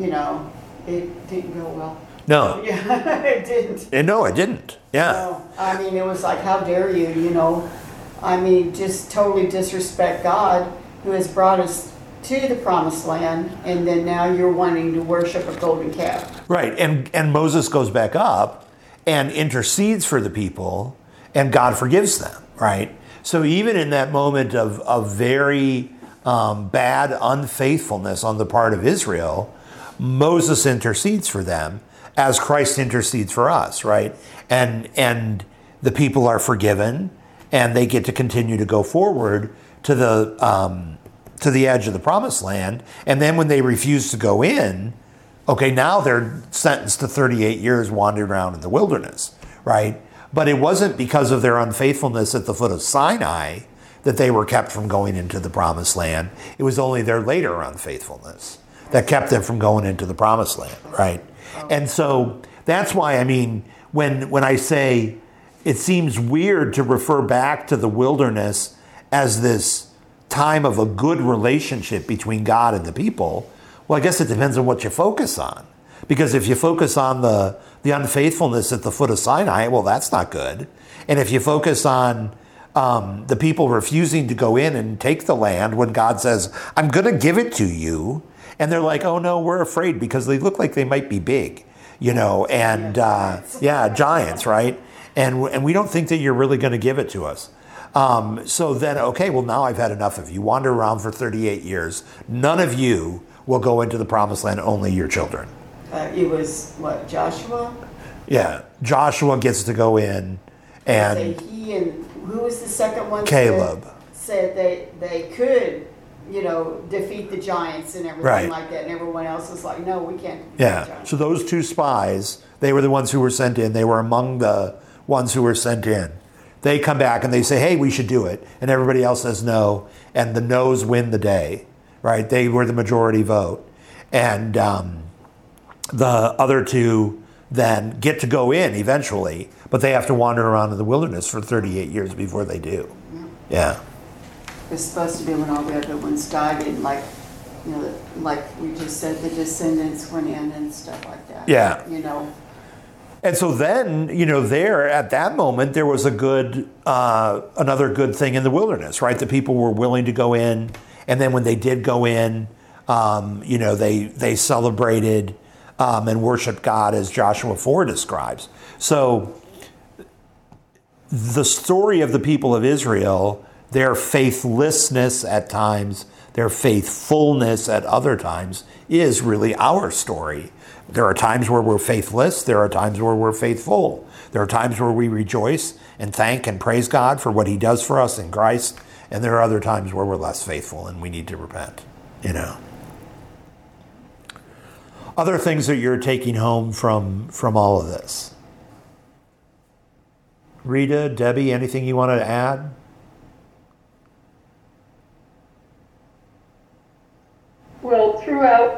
it didn't go well. No. Yeah, it didn't. No, it didn't. Yeah. No. I mean, it was like, how dare you, I mean, just totally disrespect God who has brought us to the promised land, and then now you're wanting to worship a golden calf. Right. And Moses goes back up and intercedes for the people, and God forgives them, right? So even in that moment of very bad unfaithfulness on the part of Israel, Moses intercedes for them as Christ intercedes for us, right? And the people are forgiven, and they get to continue to go forward to the edge of the promised land. And then when they refuse to go in, okay, now they're sentenced to 38 years wandering around in the wilderness, right? But it wasn't because of their unfaithfulness at the foot of Sinai that they were kept from going into the promised land. It was only their later unfaithfulness that kept them from going into the promised land, right? And so that's why, I mean, when I say it seems weird to refer back to the wilderness as this time of a good relationship between God and the people, well, I guess it depends on what you focus on. Because if you focus on the unfaithfulness at the foot of Sinai, well, that's not good. And if you focus on the people refusing to go in and take the land when God says, I'm going to give it to you, and they're like, oh no, we're afraid because they look like they might be big, and giants, right? And we don't think that you're really going to give it to us. So then, okay, well, now I've had enough of you. Wander around for 38 years. None of you will go into the promised land, only your children. It was, Joshua? Yeah, Joshua gets to go in, and He and who was the second one? Caleb said they could, defeat the giants and everything like that, and everyone else was like, no, we can't defeat the giants. So those two spies, they were the ones who were sent in. They were among the ones who were sent in. They come back and they say, hey, we should do it. And everybody else says no. And the no's win the day, right? They were the majority vote. And the other two then get to go in eventually, but they have to wander around in the wilderness for 38 years before they do. Yeah. It's supposed to be when all the other ones died, and like we just said, the descendants went in and stuff like that. Yeah. And so then, there at that moment, there was another good thing in the wilderness, right? The people were willing to go in. And then when they did go in, they celebrated and worshiped God as Joshua 4 describes. So the story of the people of Israel, their faithlessness at times, their faithfulness at other times, is really our story. There are times where we're faithless. There are times where we're faithful. There are times where we rejoice and thank and praise God for what he does for us in Christ. And there are other times where we're less faithful and we need to repent, Other things that you're taking home from all of this? Rita, Debbie, anything you wanted to add? Well, throughout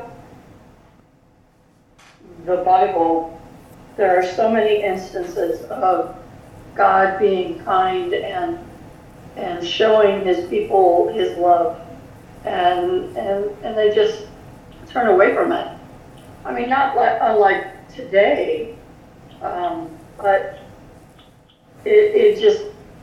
the Bible, there are so many instances of God being kind and showing his people his love, and they just turn away from it. I mean, not unlike today, but it just,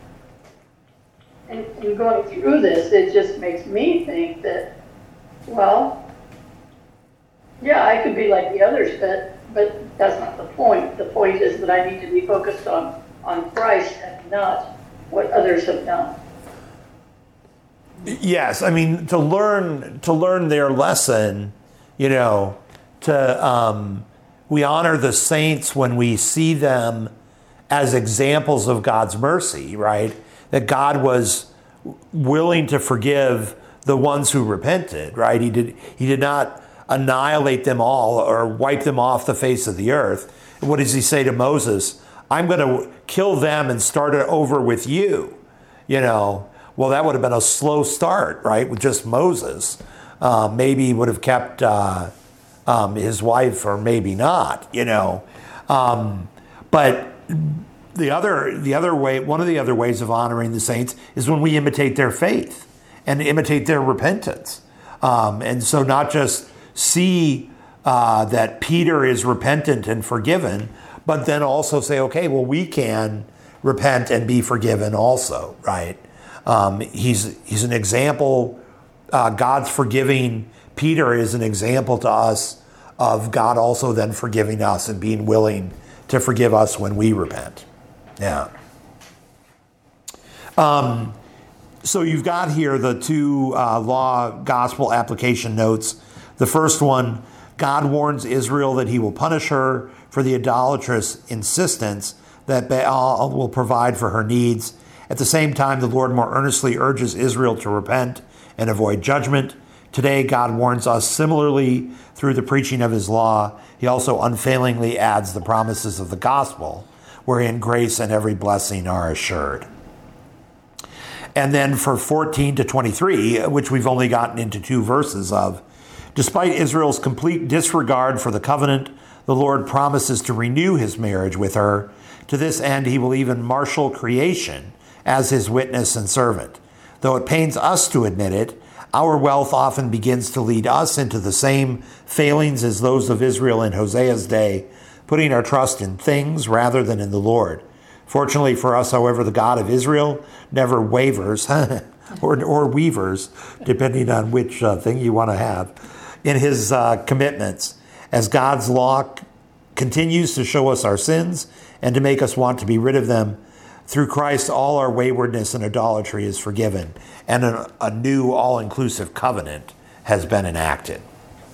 in going through this, it just makes me think that, well, yeah, I could be like the others, but that's not the point. The point is that I need to be focused on Christ and not what others have done. Yes, I mean, to learn their lesson, we honor the saints when we see them as examples of God's mercy, right? That God was willing to forgive the ones who repented, right? He did not annihilate them all or wipe them off the face of the earth. What does he say to Moses? I'm going to kill them and start it over with you. Well, that would have been a slow start, right? With just Moses. Maybe he would have kept his wife, or maybe not, But the other way, one of the other ways of honoring the saints is when we imitate their faith and imitate their repentance. And so not just see that Peter is repentant and forgiven, but then also say, okay, well, we can repent and be forgiven also, right? He's an example. God's forgiving Peter is an example to us of God also then forgiving us and being willing to forgive us when we repent. Yeah. So you've got here the two law gospel application notes. The first one, God warns Israel that he will punish her for the idolatrous insistence that Baal will provide for her needs. At the same time, the Lord more earnestly urges Israel to repent and avoid judgment. Today, God warns us similarly through the preaching of his law. He also unfailingly adds the promises of the gospel, wherein grace and every blessing are assured. And then for 14 to 23, which we've only gotten into 2 verses of, despite Israel's complete disregard for the covenant, the Lord promises to renew his marriage with her. To this end, he will even marshal creation as his witness and servant. Though it pains us to admit it, our wealth often begins to lead us into the same failings as those of Israel in Hosea's day, putting our trust in things rather than in the Lord. Fortunately for us, however, the God of Israel never wavers or weavers, depending on which thing you want to have, in his commitments. As God's law continues to show us our sins and to make us want to be rid of them, through Christ, all our waywardness and idolatry is forgiven, and a new all-inclusive covenant has been enacted.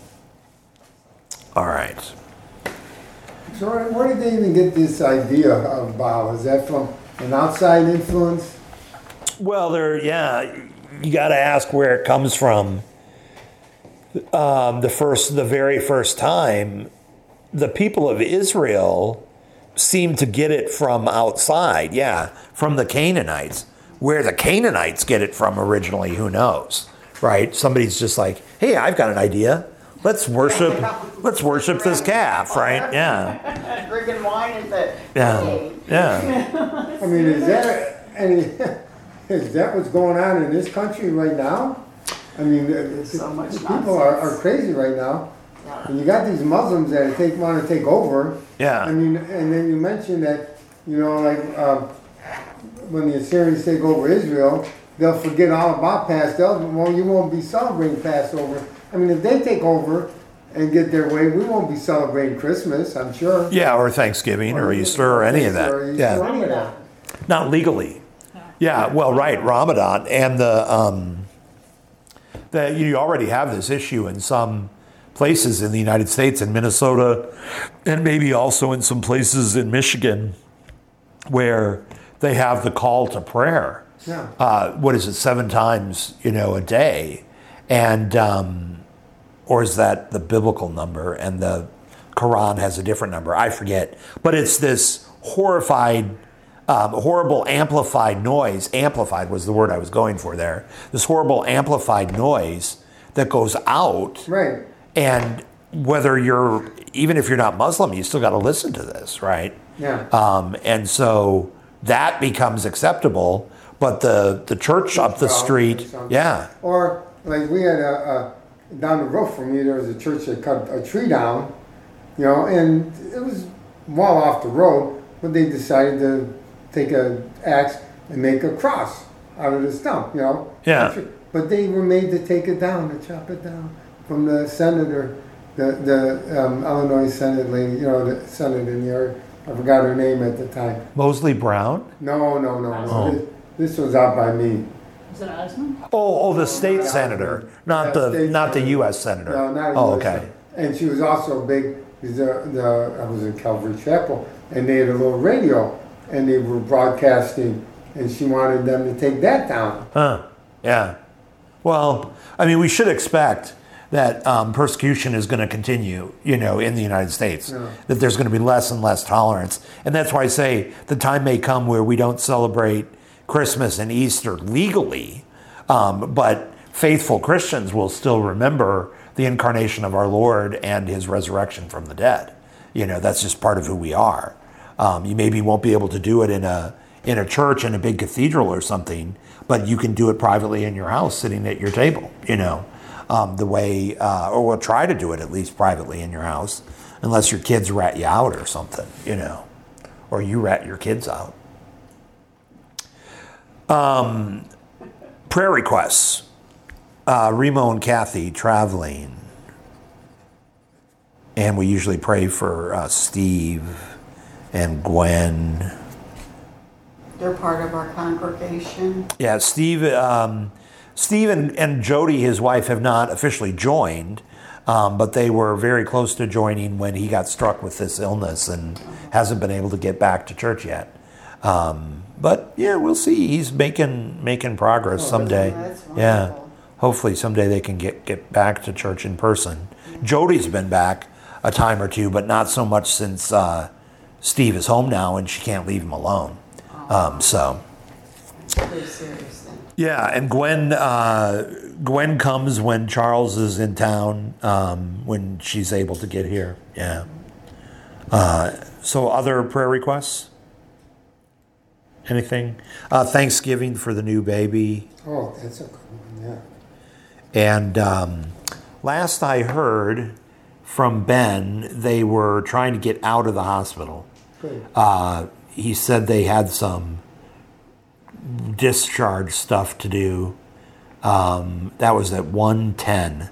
All right. So where did they even get this idea of Baal? Is that from an outside influence? Well, you got to ask where it comes from. The very first time, the people of Israel seem to get it from outside, from the Canaanites. Where the Canaanites get it from originally, who knows, right? Somebody's just like, hey, I've got an idea. Let's worship this calf, right? Yeah. Drinking wine at the Yeah. I mean, is that what's going on in this country right now? I mean, So much people are crazy right now. And you got these Muslims that want to take over. Yeah. I mean, and then you mentioned that, when the Assyrians take over Israel, they'll forget all about Passover. Well, you won't be celebrating Passover. I mean, if they take over and get their way, we won't be celebrating Christmas, I'm sure. Yeah, or Thanksgiving or Easter or any of that. Any of that. Not legally. Yeah, well, right, Ramadan. And you already have this issue in some places in the United States, in Minnesota, and maybe also in some places in Michigan, where they have the call to prayer. Yeah. 7 times, a day? And, or is that the biblical number and the Quran has a different number? I forget. But it's this horrible amplified noise. Amplified was the word I was going for there. This horrible amplified noise that goes out. Right. And even if you're not Muslim, you still got to listen to this, right? Yeah. And so that becomes acceptable, but the church up the street, yeah. Or like we had down the road from me, there was a church that cut a tree down, and it was well off the road, but they decided to take an axe and make a cross out of the stump, Yeah. But they were made to take it down, to chop it down, from the senator, the Illinois Senate lady, the senator in the area. I forgot her name at the time. Mosley Brown? No. Oh. This was out by me. Is it Osmond? Oh, the state senator, not the U.S. senator. No, not Oh, US okay. senator. And she was also big. I was in Calvary Chapel, and they had a little radio, and they were broadcasting, and she wanted them to take that down. Huh. Yeah. Well, I mean, we should expect that persecution is going to continue, in the United States, that there's going to be less and less tolerance. And that's why I say the time may come where we don't celebrate Christmas and Easter legally, but faithful Christians will still remember the incarnation of our Lord and his resurrection from the dead. That's just part of who we are. You maybe won't be able to do it in a church, in a big cathedral or something, but you can do it privately in your house, sitting at your table, the way, or we'll try to do it at least privately in your house, unless your kids rat you out or something, or you rat your kids out. Prayer requests. Remo and Kathy traveling. And we usually pray for Steve and Gwen. They're part of our congregation. Yeah, Steve and Jody, his wife, have not officially joined, but they were very close to joining when he got struck with this illness and hasn't been able to get back to church yet. But yeah, we'll see. He's making progress someday. That's wonderful. Yeah, hopefully someday they can get back to church in person. Jody's been back a time or two, but not so much since Steve is home now and she can't leave him alone. So. Pretty serious then. Yeah, and Gwen comes when Charles is in town, when she's able to get here. Yeah. So other prayer requests? Anything? Thanksgiving for the new baby. Oh, that's a good one, yeah. And last I heard from Ben, they were trying to get out of the hospital. Good. He said they had some discharge stuff to do. That was at 1:10.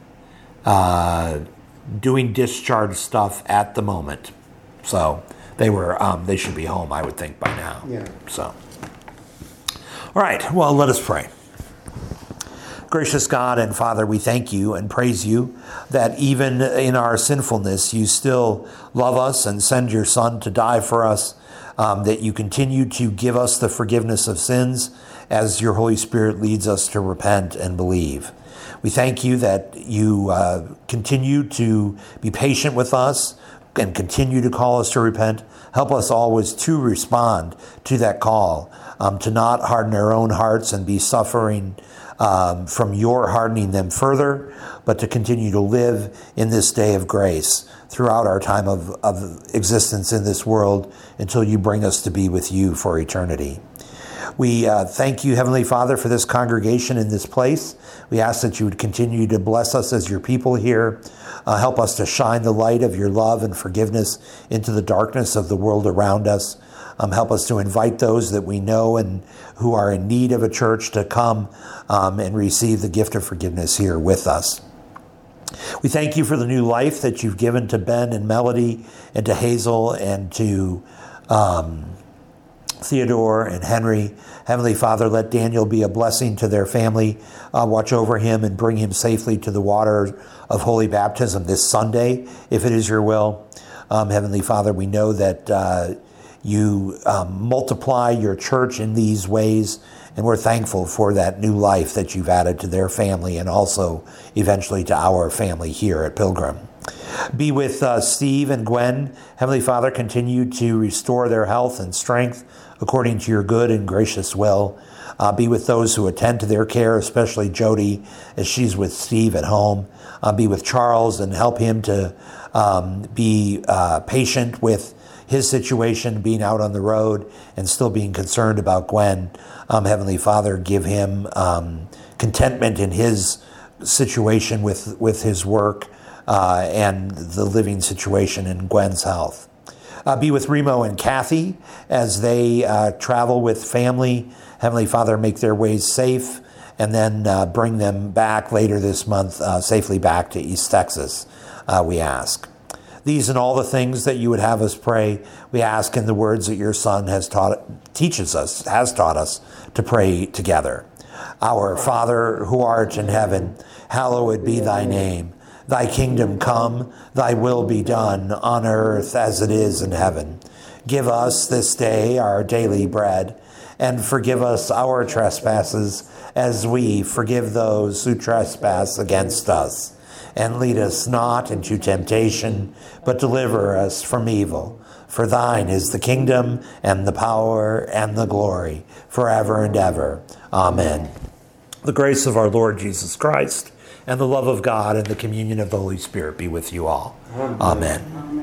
Doing discharge stuff at the moment. So they should be home, I would think, by now. Yeah. So. All right, well, let us pray. Gracious God and Father, we thank you and praise you that even in our sinfulness, you still love us and send your Son to die for us, that you continue to give us the forgiveness of sins as your Holy Spirit leads us to repent and believe. We thank you that you continue to be patient with us and continue to call us to repent. Help us always to respond to that call, to not harden our own hearts and be suffering from your hardening them further, but to continue to live in this day of grace throughout our time of existence in this world until you bring us to be with you for eternity. We thank you, Heavenly Father, for this congregation in this place. We ask that you would continue to bless us as your people here. Help us to shine the light of your love and forgiveness into the darkness of the world around us. Help us to invite those that we know and who are in need of a church to come and receive the gift of forgiveness here with us. We thank you for the new life that you've given to Ben and Melody and to Hazel and to Theodore and Henry. Heavenly Father, let Daniel be a blessing to their family. Watch over him and bring him safely to the water of holy baptism this Sunday, if it is your will. Heavenly Father, we know that you multiply your church in these ways, and we're thankful for that new life that you've added to their family and also eventually to our family here at Pilgrim. Be with Steve and Gwen. Heavenly Father, continue to restore their health and strength according to your good and gracious will. Be with those who attend to their care, especially Jody as she's with Steve at home. Be with Charles and help him to be patient with his situation, being out on the road and still being concerned about Gwen. Heavenly Father, give him contentment in his situation with his work and the living situation in Gwen's health. Be with Remo and Kathy as they travel with family. Heavenly Father, make their ways safe and then bring them back later this month safely back to East Texas, we ask. These and all the things that you would have us pray, we ask in the words that your Son has taught us to pray together. Our Father, who art in heaven, hallowed be thy name. Thy kingdom come, thy will be done on earth as it is in heaven. Give us this day our daily bread, and forgive us our trespasses as we forgive those who trespass against us. And lead us not into temptation, but deliver us from evil. For thine is the kingdom and the power and the glory forever and ever. Amen. The grace of our Lord Jesus Christ and the love of God and the communion of the Holy Spirit be with you all. Amen. Amen.